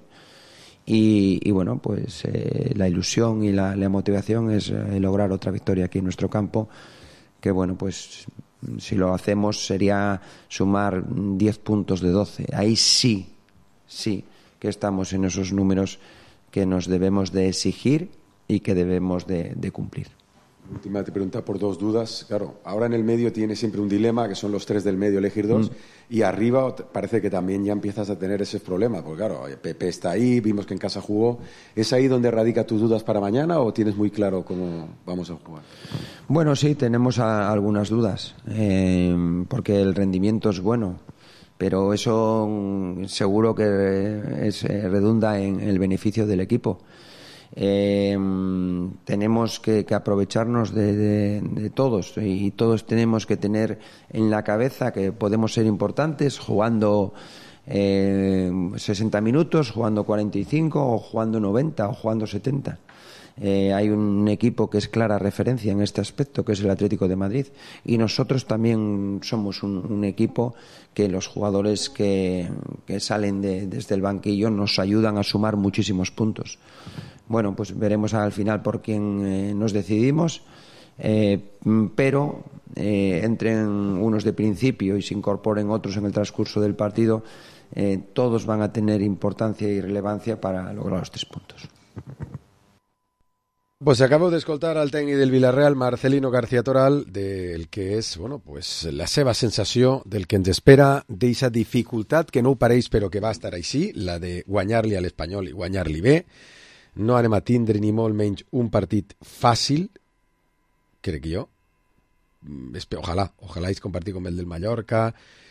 y bueno, pues la ilusión y la motivación es lograr otra victoria aquí en nuestro campo, que bueno, pues si lo hacemos sería sumar 10 puntos de 12. Ahí sí que estamos en esos números que nos debemos de exigir y que debemos de cumplir. Última te pregunta por 2 dudas. Claro, ahora en el medio tienes siempre un dilema, que son los 3 del medio, elegir 2. Y arriba parece que también ya empiezas a tener ese problema. Porque claro, Pepe está ahí, vimos que en casa jugó. ¿Es ahí donde radica tus dudas para mañana o tienes muy claro cómo vamos a jugar? Bueno, sí, tenemos algunas dudas. Porque el rendimiento es bueno. Pero eso seguro que redunda en el beneficio del equipo. Tenemos que aprovecharnos de todos y todos tenemos que tener en la cabeza que podemos ser importantes jugando 60 minutos, jugando 45 o jugando 90 o jugando 70. Hay un equipo que es clara referencia en este aspecto, que es el Atlético de Madrid, y nosotros también somos un equipo que los jugadores que salen desde el banquillo nos ayudan a sumar muchísimos puntos. Bueno, pues veremos al final por quién nos decidimos, pero entren unos de principio y se incorporen otros en el transcurso del partido, todos van a tener importancia y relevancia para lograr los 3 puntos. Pues acabo d'escoltar al tècnic del Villarreal, Marcelino García Toral, del que és, bueno, pues, la seva sensació del que ens espera, d'eixa dificultat que no ho pareix però que va estar així, la de guanyar-li a l'Espanyol i guanyar-li bé. No anem a tindre ni molt menys un partit fàcil, crec jo. Ojalà és compartir com el del Mallorca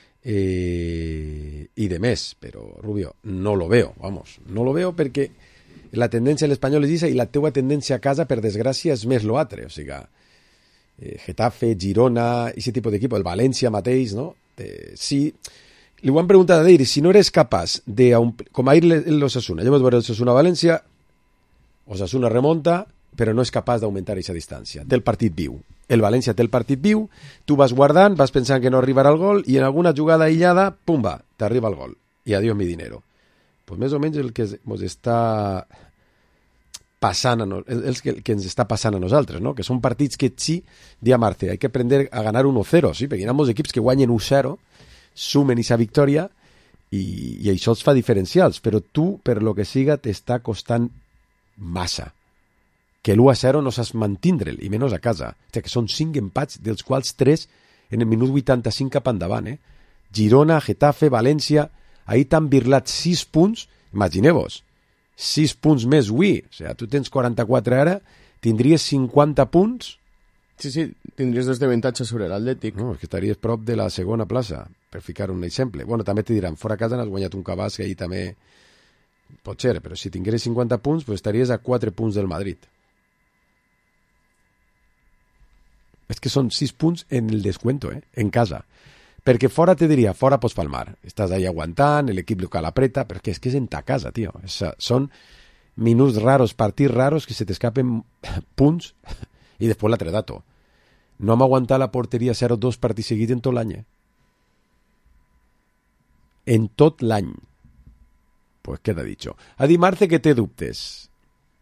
i de més, però Rubio, no lo veo, no lo veo perquè la tendència a l'Espanyol és aquesta i la teua tendència a casa, per desgràcia, és més l'altre. O sigui, Getafe, Girona, aquest tipus d'equip, el València mateix, no? Si li ho han preguntat a dir, si no eres capaç de, com ahir l'Osasuna, ja vam veure l'Osasuna-València, Osasuna remonta, però no és capaç d'augmentar aquesta distància. Té el partit viu. El València té el partit viu, tu vas guardant, vas pensant que no arribarà el gol i en alguna jugada aïllada, pumba, t'arriba el gol. I adiós mi dinero. Pues més o menys el que ens està passant que ens està passant a nosaltres, no? Que són partits que sí, dia Marte, hay que aprender a ganar 1-0, sí? Perquè hi ha molts equips que guanyen 1-0, sumen aquesta victòria i això els fa diferencials, però tu, per lo que siga, t'està costant massa. Que l'1-0 no saps mantindre'l, i menys a casa. O sigui, que són 5 empats, dels quals 3 en el minut 85 cap endavant. Girona, Getafe, València, ahir t'han birlat 6 punts, imagineu-vos, 6 punts més avui, o sigui, tu tens 44 ara, tindries 50 punts. Sí, tindries 2 d'avantatge sobre l'Atlètic. No, és que estaries prop de la segona plaça. per ficar un exemple. Bueno, també te diran, fora casa n'has guanyat un cabàs, que ahir també pot ser, però si tingueres 50 punts, pues estaries a 4 punts del Madrid. És que són 6 punts en el descuento, en casa. Perquè fora te diria, fora pots palmar. Estàs ahí aguantant, l'equip local apreta, perquè és que és en ta casa, tio. Són minuts raros, partits raros, que se t'escapen punts, i després l'altre dato. No hem aguantat la porteria 0-2 partits seguits en tot l'any. En tot l'any. Pues queda dicho. A dir, Marce, que té dubtes.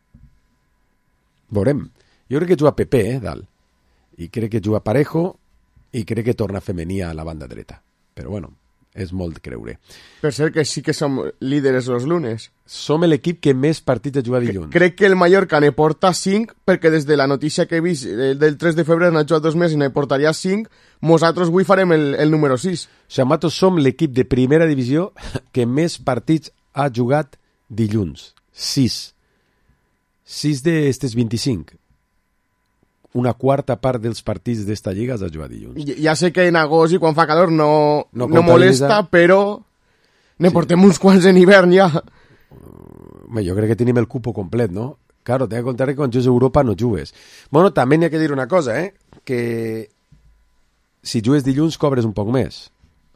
Veurem. Jo crec que juga Pepe, dalt. I crec que juga Parejo i crec que torna Femenia a la banda dreta. Però bueno, és molt de creure. Per cert que sí que som líderes los lunes. Som l'equip que més partits ha jugat dilluns. Crec que el Mallorca ne porta 5, perquè des de la notícia que he vist del 3 de febrer n'ha jugat 2 més i ne portaria 5. Nosaltres avui farem el número 6. O sigui, nosaltres som l'equip de primera divisió que més partits ha jugat dilluns. 6. 6 d'estes 25. Una quarta part dels partits d'esta lliga has de jugar dilluns. Ja sé que en agost i quan fa calor no molesta, però ne portem uns quants en hivern ja. Jo crec que tenim el cupo complet, no? Claro, t'he de contar que quan jugues a Europa no jugues. Bueno, també n'hi ha que dir una cosa, que si jugues dilluns cobres un poc més.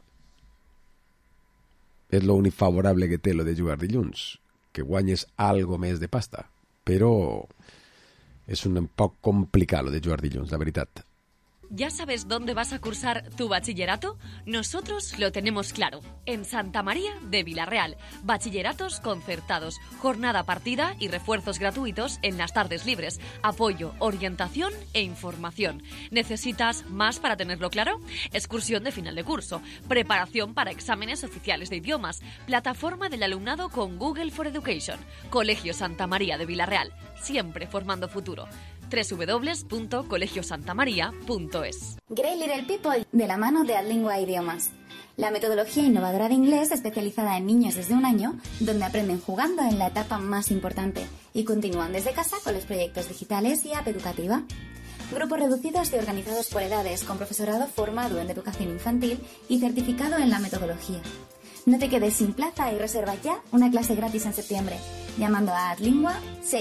És l'únic favorable que té lo de jugar dilluns, que guanyes algo més de pasta, però es un poco complicado de jugar dilluns, la verdad. ¿Ya sabes dónde vas a cursar tu bachillerato? Nosotros lo tenemos claro. En Santa María de Vilarreal. Bachilleratos concertados, jornada partida y refuerzos gratuitos en las tardes libres. Apoyo, orientación e información. ¿Necesitas más para tenerlo claro? Excursión de final de curso. Preparación para exámenes oficiales de idiomas. Plataforma del alumnado con Google for Education. Colegio Santa María de Vilarreal. Siempre formando futuro. www.colegiosantamaria.es. Grey Little People, de la mano de Adlingua Idiomas. La metodología innovadora de inglés especializada en niños desde 1 año, donde aprenden jugando en la etapa más importante y continúan desde casa con los proyectos digitales y app educativa. Grupos reducidos y organizados por edades, con profesorado formado en educación infantil y certificado en la metodología. No te quedes sin plaza y reserva ya una clase gratis en septiembre, llamando a Adlingua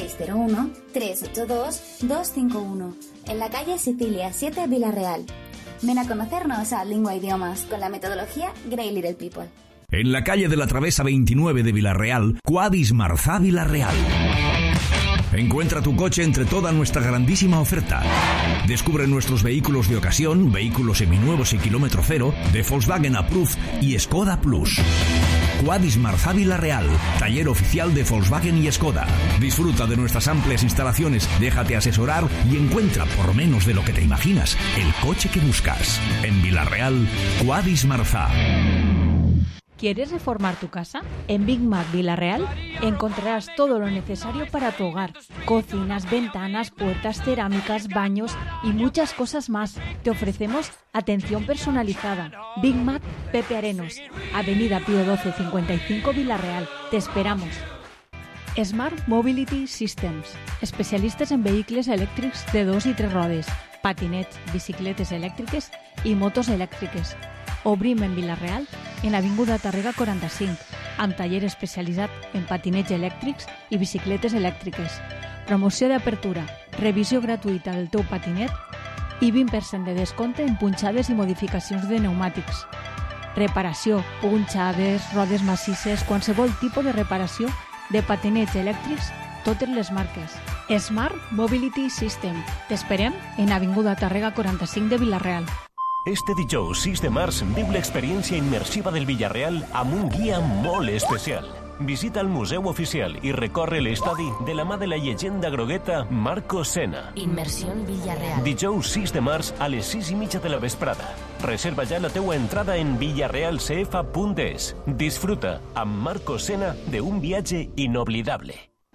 601-382-251, en la calle Sicilia 7, Vilarreal. Ven a conocernos a Adlingua Idiomas con la metodología Grey Little People. En la calle de la Travesa 29 de Vilarreal, Quadis Marzá Vilarreal. Encuentra tu coche entre toda nuestra grandísima oferta. Descubre nuestros vehículos de ocasión, vehículos seminuevos y kilómetro cero, de Volkswagen Approved y Skoda Plus. Quadis Marzá Vilarreal, taller oficial de Volkswagen y Skoda. Disfruta de nuestras amplias instalaciones, déjate asesorar y encuentra, por menos de lo que te imaginas, el coche que buscas. En Vilarreal, Quadis Marzá. ¿Quieres reformar tu casa? En Big Mac Vilarreal encontrarás todo lo necesario para tu hogar. Cocinas, ventanas, puertas, cerámicas, baños y muchas cosas más. Te ofrecemos atención personalizada. Big Mac Pepe Arenos, Avenida Pío 12 55 Vilarreal. Te esperamos. Smart Mobility Systems, especialistes en vehicles elèctrics de 2 i 3 rodes, patinets, bicicletes elèctriques i motos elèctriques. Obrim en Vilarreal, en Avinguda Tàrrega 45, amb taller especialitzat en patinets elèctrics i bicicletes elèctriques. Promoció d'apertura, revisió gratuïta del teu patinet i 20% de descompte en punxades i modificacions de pneumàtics. Reparació, punxades, rodes massisses, qualsevol tipus de reparació de patinets elèctrics, totes les marques. Smart Mobility System. T'esperem en Avinguda Tàrrega 45 de Vilarreal. Este dijous 6 de març viu l'experiència immersiva del Villarreal amb un guia molt especial. Visita el Museu Oficial i recorre l'estadi de la mà de la llegenda grogueta Marco Senna. Inmersión Villarreal. Dijous 6 de març a les 6:30 de la vesprada. Reserva ja la teua entrada en villarrealcf.es. Disfruta amb Marco Senna de un viatge inoblidable.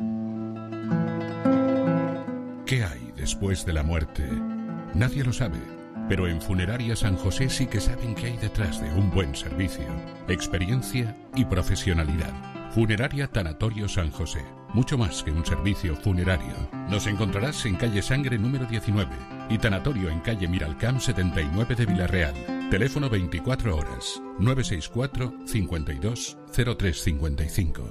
¿Qué hay después de la muerte? Nadie lo sabe. Pero en Funeraria San José sí que saben qué hay detrás de un buen servicio, experiencia y profesionalidad. Funeraria Tanatorio San José, mucho más que un servicio funerario. Nos encontrarás en calle Sangre número 19 y Tanatorio en calle Miralcamp 79 de Vilarreal. Teléfono 24 horas, 964 52 0355.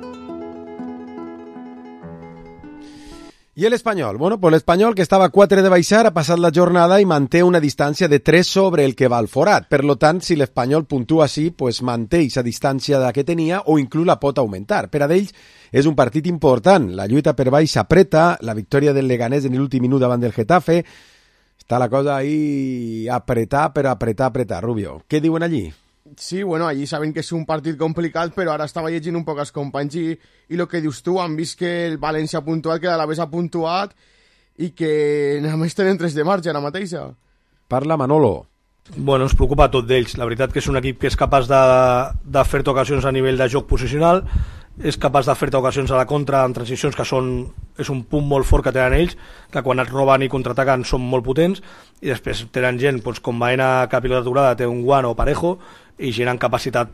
I l'Espanyol? Bueno, pues l'Espanyol, que estava a 4 de baixar, ha passat la jornada i manté una distància de 3 sobre el que va al forat. Per lo tant, si l'Espanyol puntua així, pues manté aquesta distància que tenia o inclús la pot augmentar. Per a d'ells és un partit important. La lluita per baix s'apreta, la victòria del Leganés en l'últim minut davant del Getafe. Està la cosa ahí apretar, però apretar, Rubio. Què diuen allí? Sí, bueno, allí saben que és un partit complicat, però ara estava llegint un poc els companys i el que dius tu, han vist que el València ha puntuat, que l'Alavés ha puntuat i que només tenen 3 de marge ara mateixa. Parla Manolo. Bueno, ens preocupa a tot d'ells. La veritat que és un equip que és capaç de fer-te ocasions a nivell de joc posicional, és capaç de fer-te ocasions a la contra en transicions que és un punt molt fort que tenen ells, que quan et roben i contraataquen són molt potents, i després tenen gent com Baena, que a pilota aturada té un Guano o Parejo, i gent amb capacitat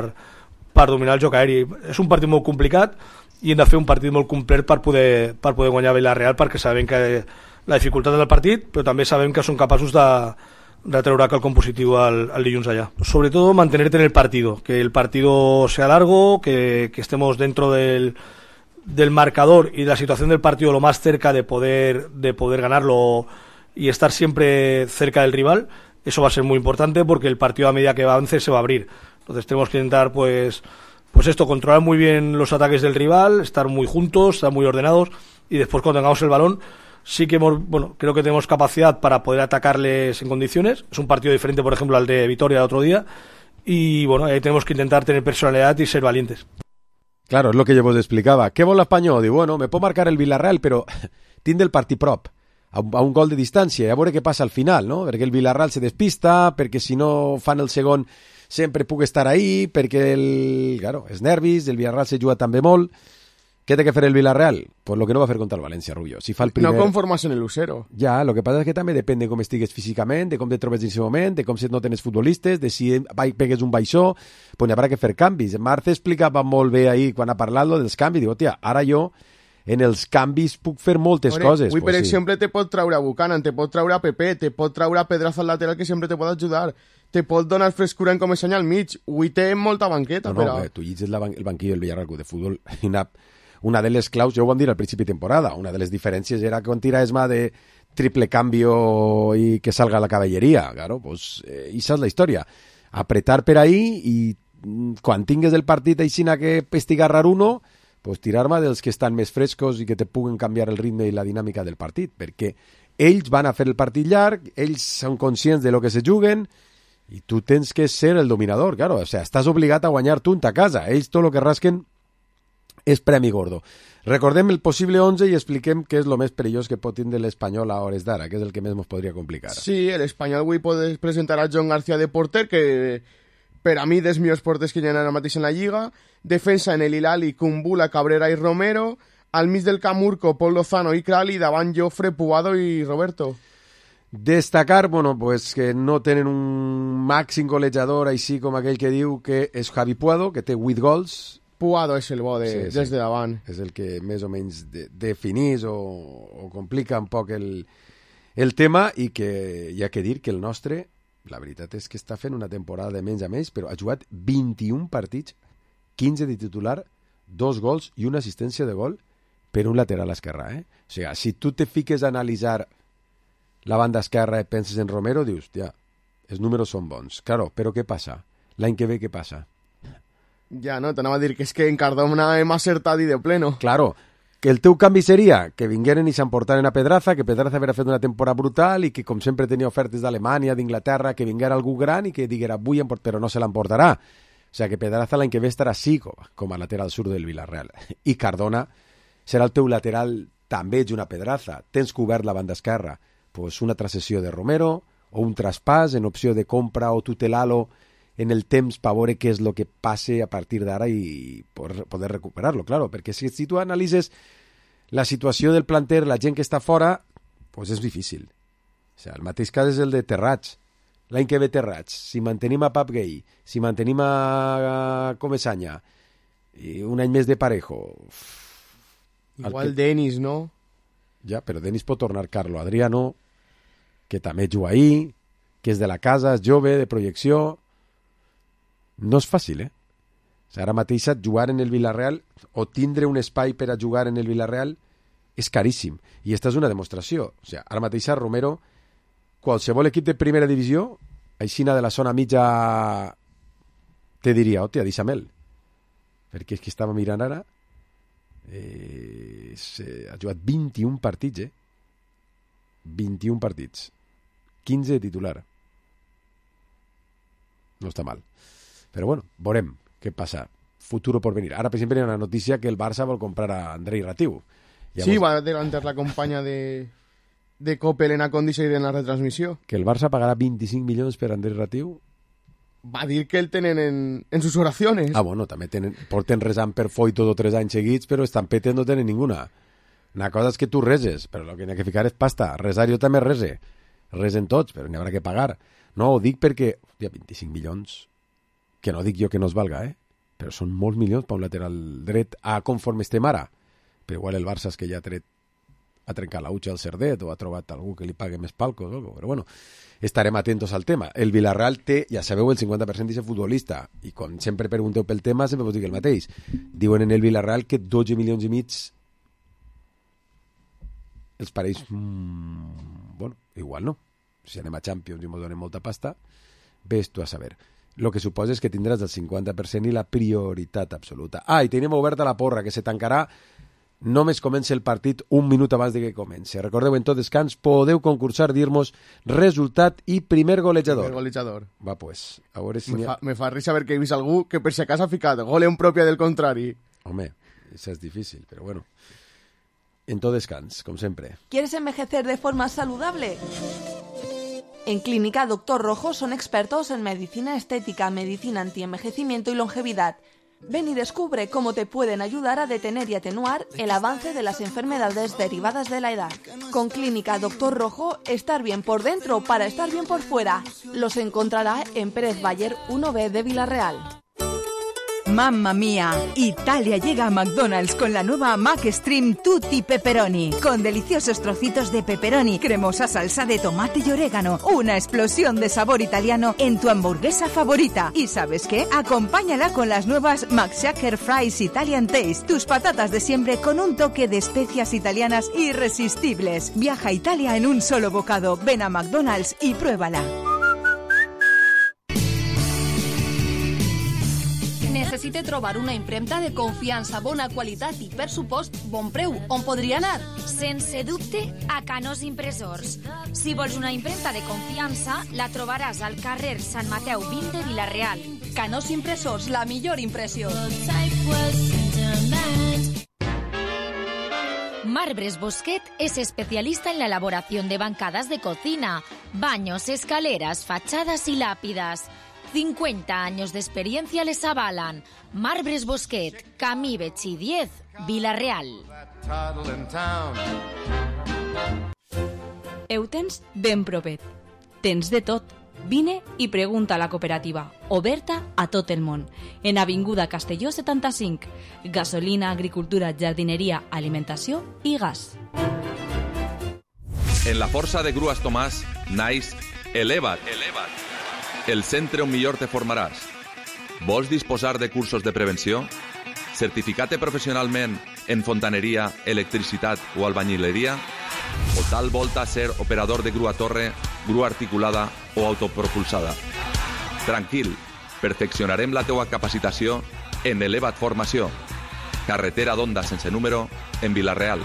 per dominar el joc aeri. És un partit molt complicat i hem de fer un partit molt complet per poder guanyar Villarreal, perquè sabem que la dificultat del partit, però també sabem que són capaços de treure quelcom positiu el dilluns allá. Sobre todo mantenerte en el partido, que el partido sea largo, que estemos dentro del marcador y de la situación del partido lo más cerca de poder ganarlo y estar siempre cerca del rival. Eso va a ser muy importante porque el partido a medida que avance se va a abrir. Entonces tenemos que intentar pues esto, controlar muy bien los ataques del rival, estar muy juntos, estar muy ordenados, y después cuando tengamos el balón sí que creo que tenemos capacidad para poder atacarles en condiciones. Es un partido diferente, por ejemplo, al de Vitoria el otro día, y bueno, ahí tenemos que intentar tener personalidad y ser valientes. Claro, es lo que yo vos explicaba. ¿Qué vol l'Espanyol? Diu, bueno, me puedo marcar el Villarreal, però tinc del partit prop, a un gol de distància, i a veure què passa al final, no? Perquè el Villarreal se despista, perquè si no fan el segon sempre puc estar ahí, perquè els nervis, el Villarreal se juga també molt. Què té que fer el Villarreal? Pues lo que no va fer contra el València, Rubio. Si fa el primer... No conformas en el Lucero. Ja, lo que passa és que també depèn de com estigues físicament, de com te trobes en aquest moment, de com si no tens futbolistes, de si pegues un baixó, pues n'hi haurà que fer canvis. Marce explicava molt bé ahir, quan ha parlat dels canvis, diu, hòstia, ara jo en els canvis puc fer moltes coses. Avui, per exemple, te pot traure a Buchanan, te pot traure a Pepe, te pot traure a Pedraza al lateral, que sempre te pot ajudar, te pot donar frescura en Comesany al mig. Avui té molta banqueta. Tu llitges el banquillo del Villarreal Club de Futbol, una de les claus, ja ho vam dir al principi de temporada, una de les diferències era quan tira Esma de triple cambio i que salga la caballeria, claro, pues esa és la història. Apretar per ahí i quan tingues el partit aixina que estiga rar uno, pues tirar-me dels que estan més frescos i que te puguen canviar el ritme i la dinàmica del partit, perquè ells van a fer el partit llarg, ells són conscients de lo que se juguen i tu tens que ser el dominador, claro, o sea, estàs obligat a guanyar tu en ta casa, ells tot lo que rasquen és premi gordo. Recordem el possible 11 i expliquem què és el més perillós que pot tindre l'Espanyol a hores d'ara, que és el que més ens podria complicar. Sí, l'Espanyol avui pot presentar a John García de porter, que per a mi dels millors porters que hi ha ara mateix en la Lliga. Defensa en el Hilali, Kumbula, Cabrera i Romero. Al mig del camp Urco, Pol Lozano i Crali, davant Jofre, Puado i Roberto. Destacar, bueno, pues que no tenen un màxim golejador així com aquell que diu que és Javi Puado, que té 8 gols. Puado és el bo des de davant. És el que més o menys definís o complica un poc el tema, i que hi ha que dir que el nostre, la veritat és que està fent una temporada de menys a menys, però ha jugat 21 partits, 15 de titular, 2 gols i una assistència de gol per un lateral esquerrà. O sigui, si tu te fiques a analitzar la banda esquerra i penses en Romero, dius, ja, els números són bons. Claro, però què passa? L'any que ve què passa? Ja, no, t'anava a dir que és que en Cardona hem acertat i de pleno. Claro, que el teu canvi seria que vingueren i s'emportaren a Pedraza, que Pedraza havia fet una temporada brutal i que com sempre tenia ofertes d'Alemanya, d'Inglaterra, que vinguera algú gran i que diguera vull, però no se l'emportarà. O sigui que Pedraza l'any que ve estarà sí com a lateral sur del Villarreal. I Cardona serà el teu lateral també ets una Pedraza. Tens cobert la banda esquerra. Pues una transacció de Romero o un traspàs en opció de compra o tutelar-lo en el temps per veure què és el que passe a partir d'ara i poder recuperar-lo, claro, perquè si tu analitzes la situació del planter, la gent que està fora, pues és difícil. O sigui, el mateix cas és el de Terrats. L'any que ve Terrats, si mantenim a Pap Gay, si mantenim a Comesanya, i un any més de Parejo... Igual Denis, no? Ja, però Denis pot tornar Carlo Adriano, que també juga ahí, que és de la casa, és jove, de projecció. No és fàcil, eh? O sigui, ara mateix jugar en el Villarreal o tindre un espai per a jugar en el Villarreal és caríssim. I aquesta és una demostració. O sigui, ara mateix Romero, qualsevol equip de primera divisió, aixina de la zona mitja, te diria, hòstia, deixa'm-el. Perquè és que estava mirant ara, ha jugat 21 partits, 21 partits. 15 de titular. No està mal. Però bueno, veurem què passa. Futuro por venir. Ara, per exemple, hi ha una notícia que el Barça vol comprar a Andrei Ratiu. Sí, va adelantar la companya de Coppel en Acondisa i en la retransmissió. Que el Barça pagarà 25 milions per Andrei Ratiu. Va dir que el tenen en sus oraciones. Ah, bueno, també porten resant per Foyto 2 o 3 anys seguits, però estampetes no tenen ninguna. Una cosa és que tu reses, però el que n'hi ha que ficar és pasta. Resar jo també rese. Resen tots, però n'hi haurà que pagar. No, ho dic perquè, hòstia, 25 milions, que no dic jo que no es valga, però són molts milions per un lateral dret a conforme estem ara. Però igual el Barça és que ja ha trencat la utxa al Cerdet o ha trobat algú que li pagui més palcos o algo, però bueno, estarem atentos al tema. El Villarreal té, ja sabeu, el 50% d'aquest futbolista, i quan sempre pregunteu pel tema sempre vos dic el mateix. Diuen en el Villarreal que 12 milions i mig els pareix, bueno, igual no. Si anem a Champions i ens donem molta pasta, ves tu a saber. El que suposa és que tindràs el 50% i la prioritat absoluta. Ah, i tenim oberta la porra, que se tancarà només comença el partit un minut abans de que comenci. Recordeu, en tot descans podeu concursar, dir-nos resultat i primer golejador. Primer golejador. Va, pues, a veure si... Me fa risa perquè he vist algú que per si acaso ha ficat gol en pròpia del contrari. Home, això és difícil, però bueno. En todo descans, como siempre. ¿Quieres envejecer de forma saludable? En Clínica Doctor Rojo son expertos en medicina estética, medicina antienvejecimiento y longevidad. Ven y descubre cómo te pueden ayudar a detener y atenuar el avance de las enfermedades derivadas de la edad. Con Clínica Doctor Rojo, estar bien por dentro para estar bien por fuera. Los encontrará en Pérez Bayer 1B de Villarreal. ¡Mamma mía! Italia llega a McDonald's con la nueva McStream Tutti Pepperoni, con deliciosos trocitos de pepperoni, cremosa salsa de tomate y orégano, una explosión de sabor italiano en tu hamburguesa favorita. ¿Y sabes qué? Acompáñala con las nuevas McShaker Fries Italian Taste, tus patatas de siempre con un toque de especias italianas irresistibles. Viaja a Italia en un solo bocado. Ven a McDonald's y pruébala. Necessite trobar una impremta de confiança, bona qualitat i, per supost, bon preu. On podria anar? Sense dubte, a Canós Impressors. Si vols una impremta de confiança, la trobaràs al carrer Sant Mateu 20 de Vila-real. Canós Impressors, la millor impressió. Marbres Bosquet es especialista en la elaboración de bancadas de cocina, baños, escaleras, fachadas y lápidas. 50 años de experiencia les avalan. Marbres Bosquet, Camí Betxí 10, Vila-real. Eutens ben propet. Tens de tot. Vine i pregunta a la cooperativa, oberta a tot el món. En Avinguda Castelló 75. Gasolina, agricultura, jardineria, alimentació i gas. En la força de Grues Tomàs naix Eleva't. El centre on millor te formaràs. Vols disposar de cursos de prevenció? Certificat professionalment en fontaneria, electricitat o albañileria? O tal volta ser operador de grua torre, grua articulada o autopropulsada? Tranquil, perfeccionarem la teua capacitació en Eleva't Formació. Carretera d'Onda sense número en Vila-real.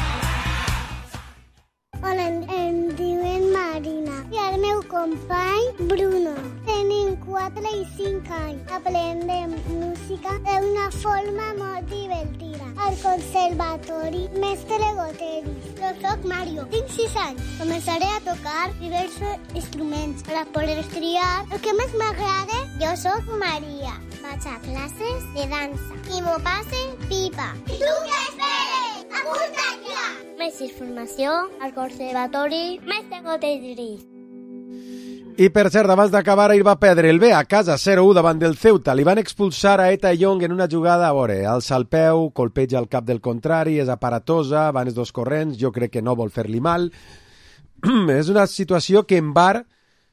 Hola, em diuen Marina i el meu company Bruno. Tenim 4 i 5 anys. Aprendem música d'una forma molt divertida. Al conservatori Mestre Goteris. Jo soc Mario, tinc 6 anys. Començaré a tocar diversos instruments per a poder triar el que més m'agrada. Jo soc Maria. Vaig a classes de dansa i m'ho passe pipa. I tu què esperes? Apunta't ja! Més informació al conservatori Mestre Goteris. I per cert, abans d'acabar, ahir va perdre el B a casa 0-1 davant del Ceuta. Li van expulsar a Eta Young en una jugada, a veure, alça el peu, colpeja el cap del contrari, és aparatosa, van els dos corrents, jo crec que no vol fer-li mal. És una situació que en VAR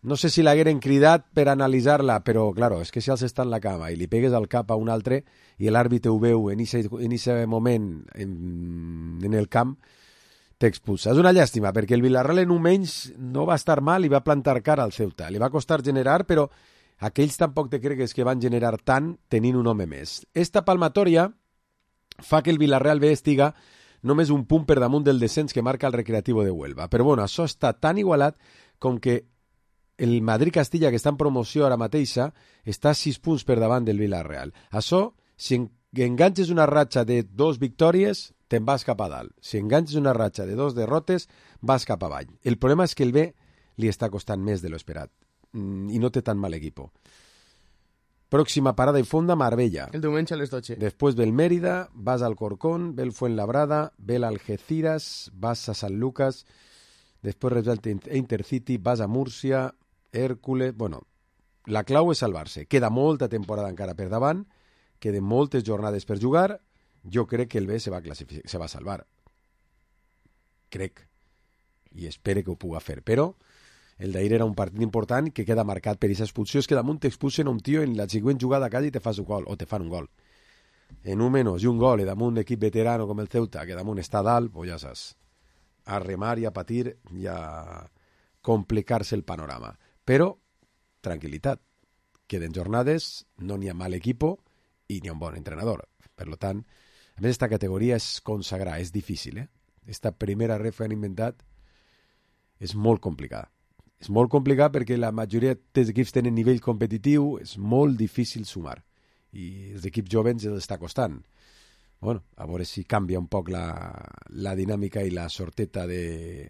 No sé si l'hagueren cridat per analitzar-la, però, claro, és que si els està en la cama i li pegues al cap a un altre i l'àrbitre ho veu en aquest moment en el camp, t'expulsa. És una llàstima, perquè el Villarreal en un menys no va estar mal i va plantar cara al Ceuta. Li va costar generar, però aquells tampoc te cregues que van generar tant tenint un home més. Esta palmatòria fa que el Villarreal B estiga només un punt per damunt del descens que marca el Recreativo de Huelva. Però bueno, això està tan igualat com que el Madrid-Castilla, que està en promoció ara mateixa, està a 6 punts per davant del Villarreal. Això, si enganxes una ratxa de 2 victòries, te'n vas cap a dalt. Si enganxes una ratxa de 2 derrotes, vas cap avall. El problema és que el B li està costant més de lo esperat i no té tan mal equipo. Pròxima parada i fonda, Marbella. El diumenge a les 12. Després ve el Mérida, vas al Corcón, ve el Fuenlabrada, ve l'Algeciras, vas a San Lucas, després reps el Intercity, vas a Múrcia, Hércules... Bueno, la clau és salvar-se. Queda molta temporada encara per davant, queden moltes jornades per jugar. Jo crec que el B se va salvar. Crec. I espero que ho puga fer. Però el d'ahir era un partit important que queda marcat per aquesta expulsió. És que damunt t'expulsen un tio en la següent jugada quasi te fas un gol, o te fan un gol. En un menys i un gol, i damunt un equip veterano com el Ceuta, que damunt està dalt, pues ja saps, a remar i a patir i a complicar-se el panorama. Però, tranquil·litat, queden jornades, no n'hi ha mal equipo i n'hi ha un bon entrenador. Per tant, a més, esta categoria és consagrar, és difícil, eh? Esta primera ref que han inventat és molt complicada. És molt complicat perquè la majoria dels equips tenen nivell competitiu, és molt difícil sumar. I els equips jovens els està costant. Bueno, a veure si canvia un poc la dinàmica i la sorteta des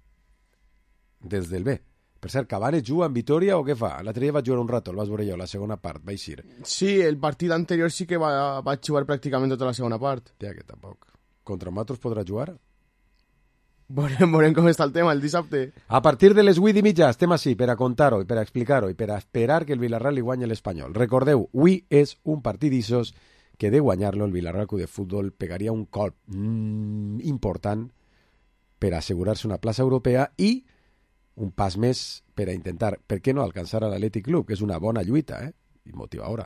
del B. Per cert, Cabanes juga en Vitoria o què fa? L'altre dia vaig jugar un rato, el vas veure jo, la segona part, vaig ir. Sí, el partit anterior sí que vaig jugar pràcticament tota la segona part. Tia, que tampoc. Contra nosaltres podrà jugar? Veurem com està el tema el dissabte. A partir de les 8:30 estem així per a contar-ho i per a explicar-ho i per a esperar que el Villarreal li guanyi l'Espanyol. Recordeu, avui és un partit d'issos que de guanyar-lo el Villarreal Club de Futbol pegaria un colp important per assegurar-se una plaça europea i un pas més per a intentar, per què no, alcançar a l'Atlètic Club, que és una bona lluita, i motivadora.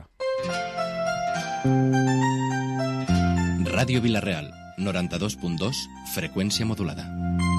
Ràdio Vilareal, 92.2, freqüència modulada.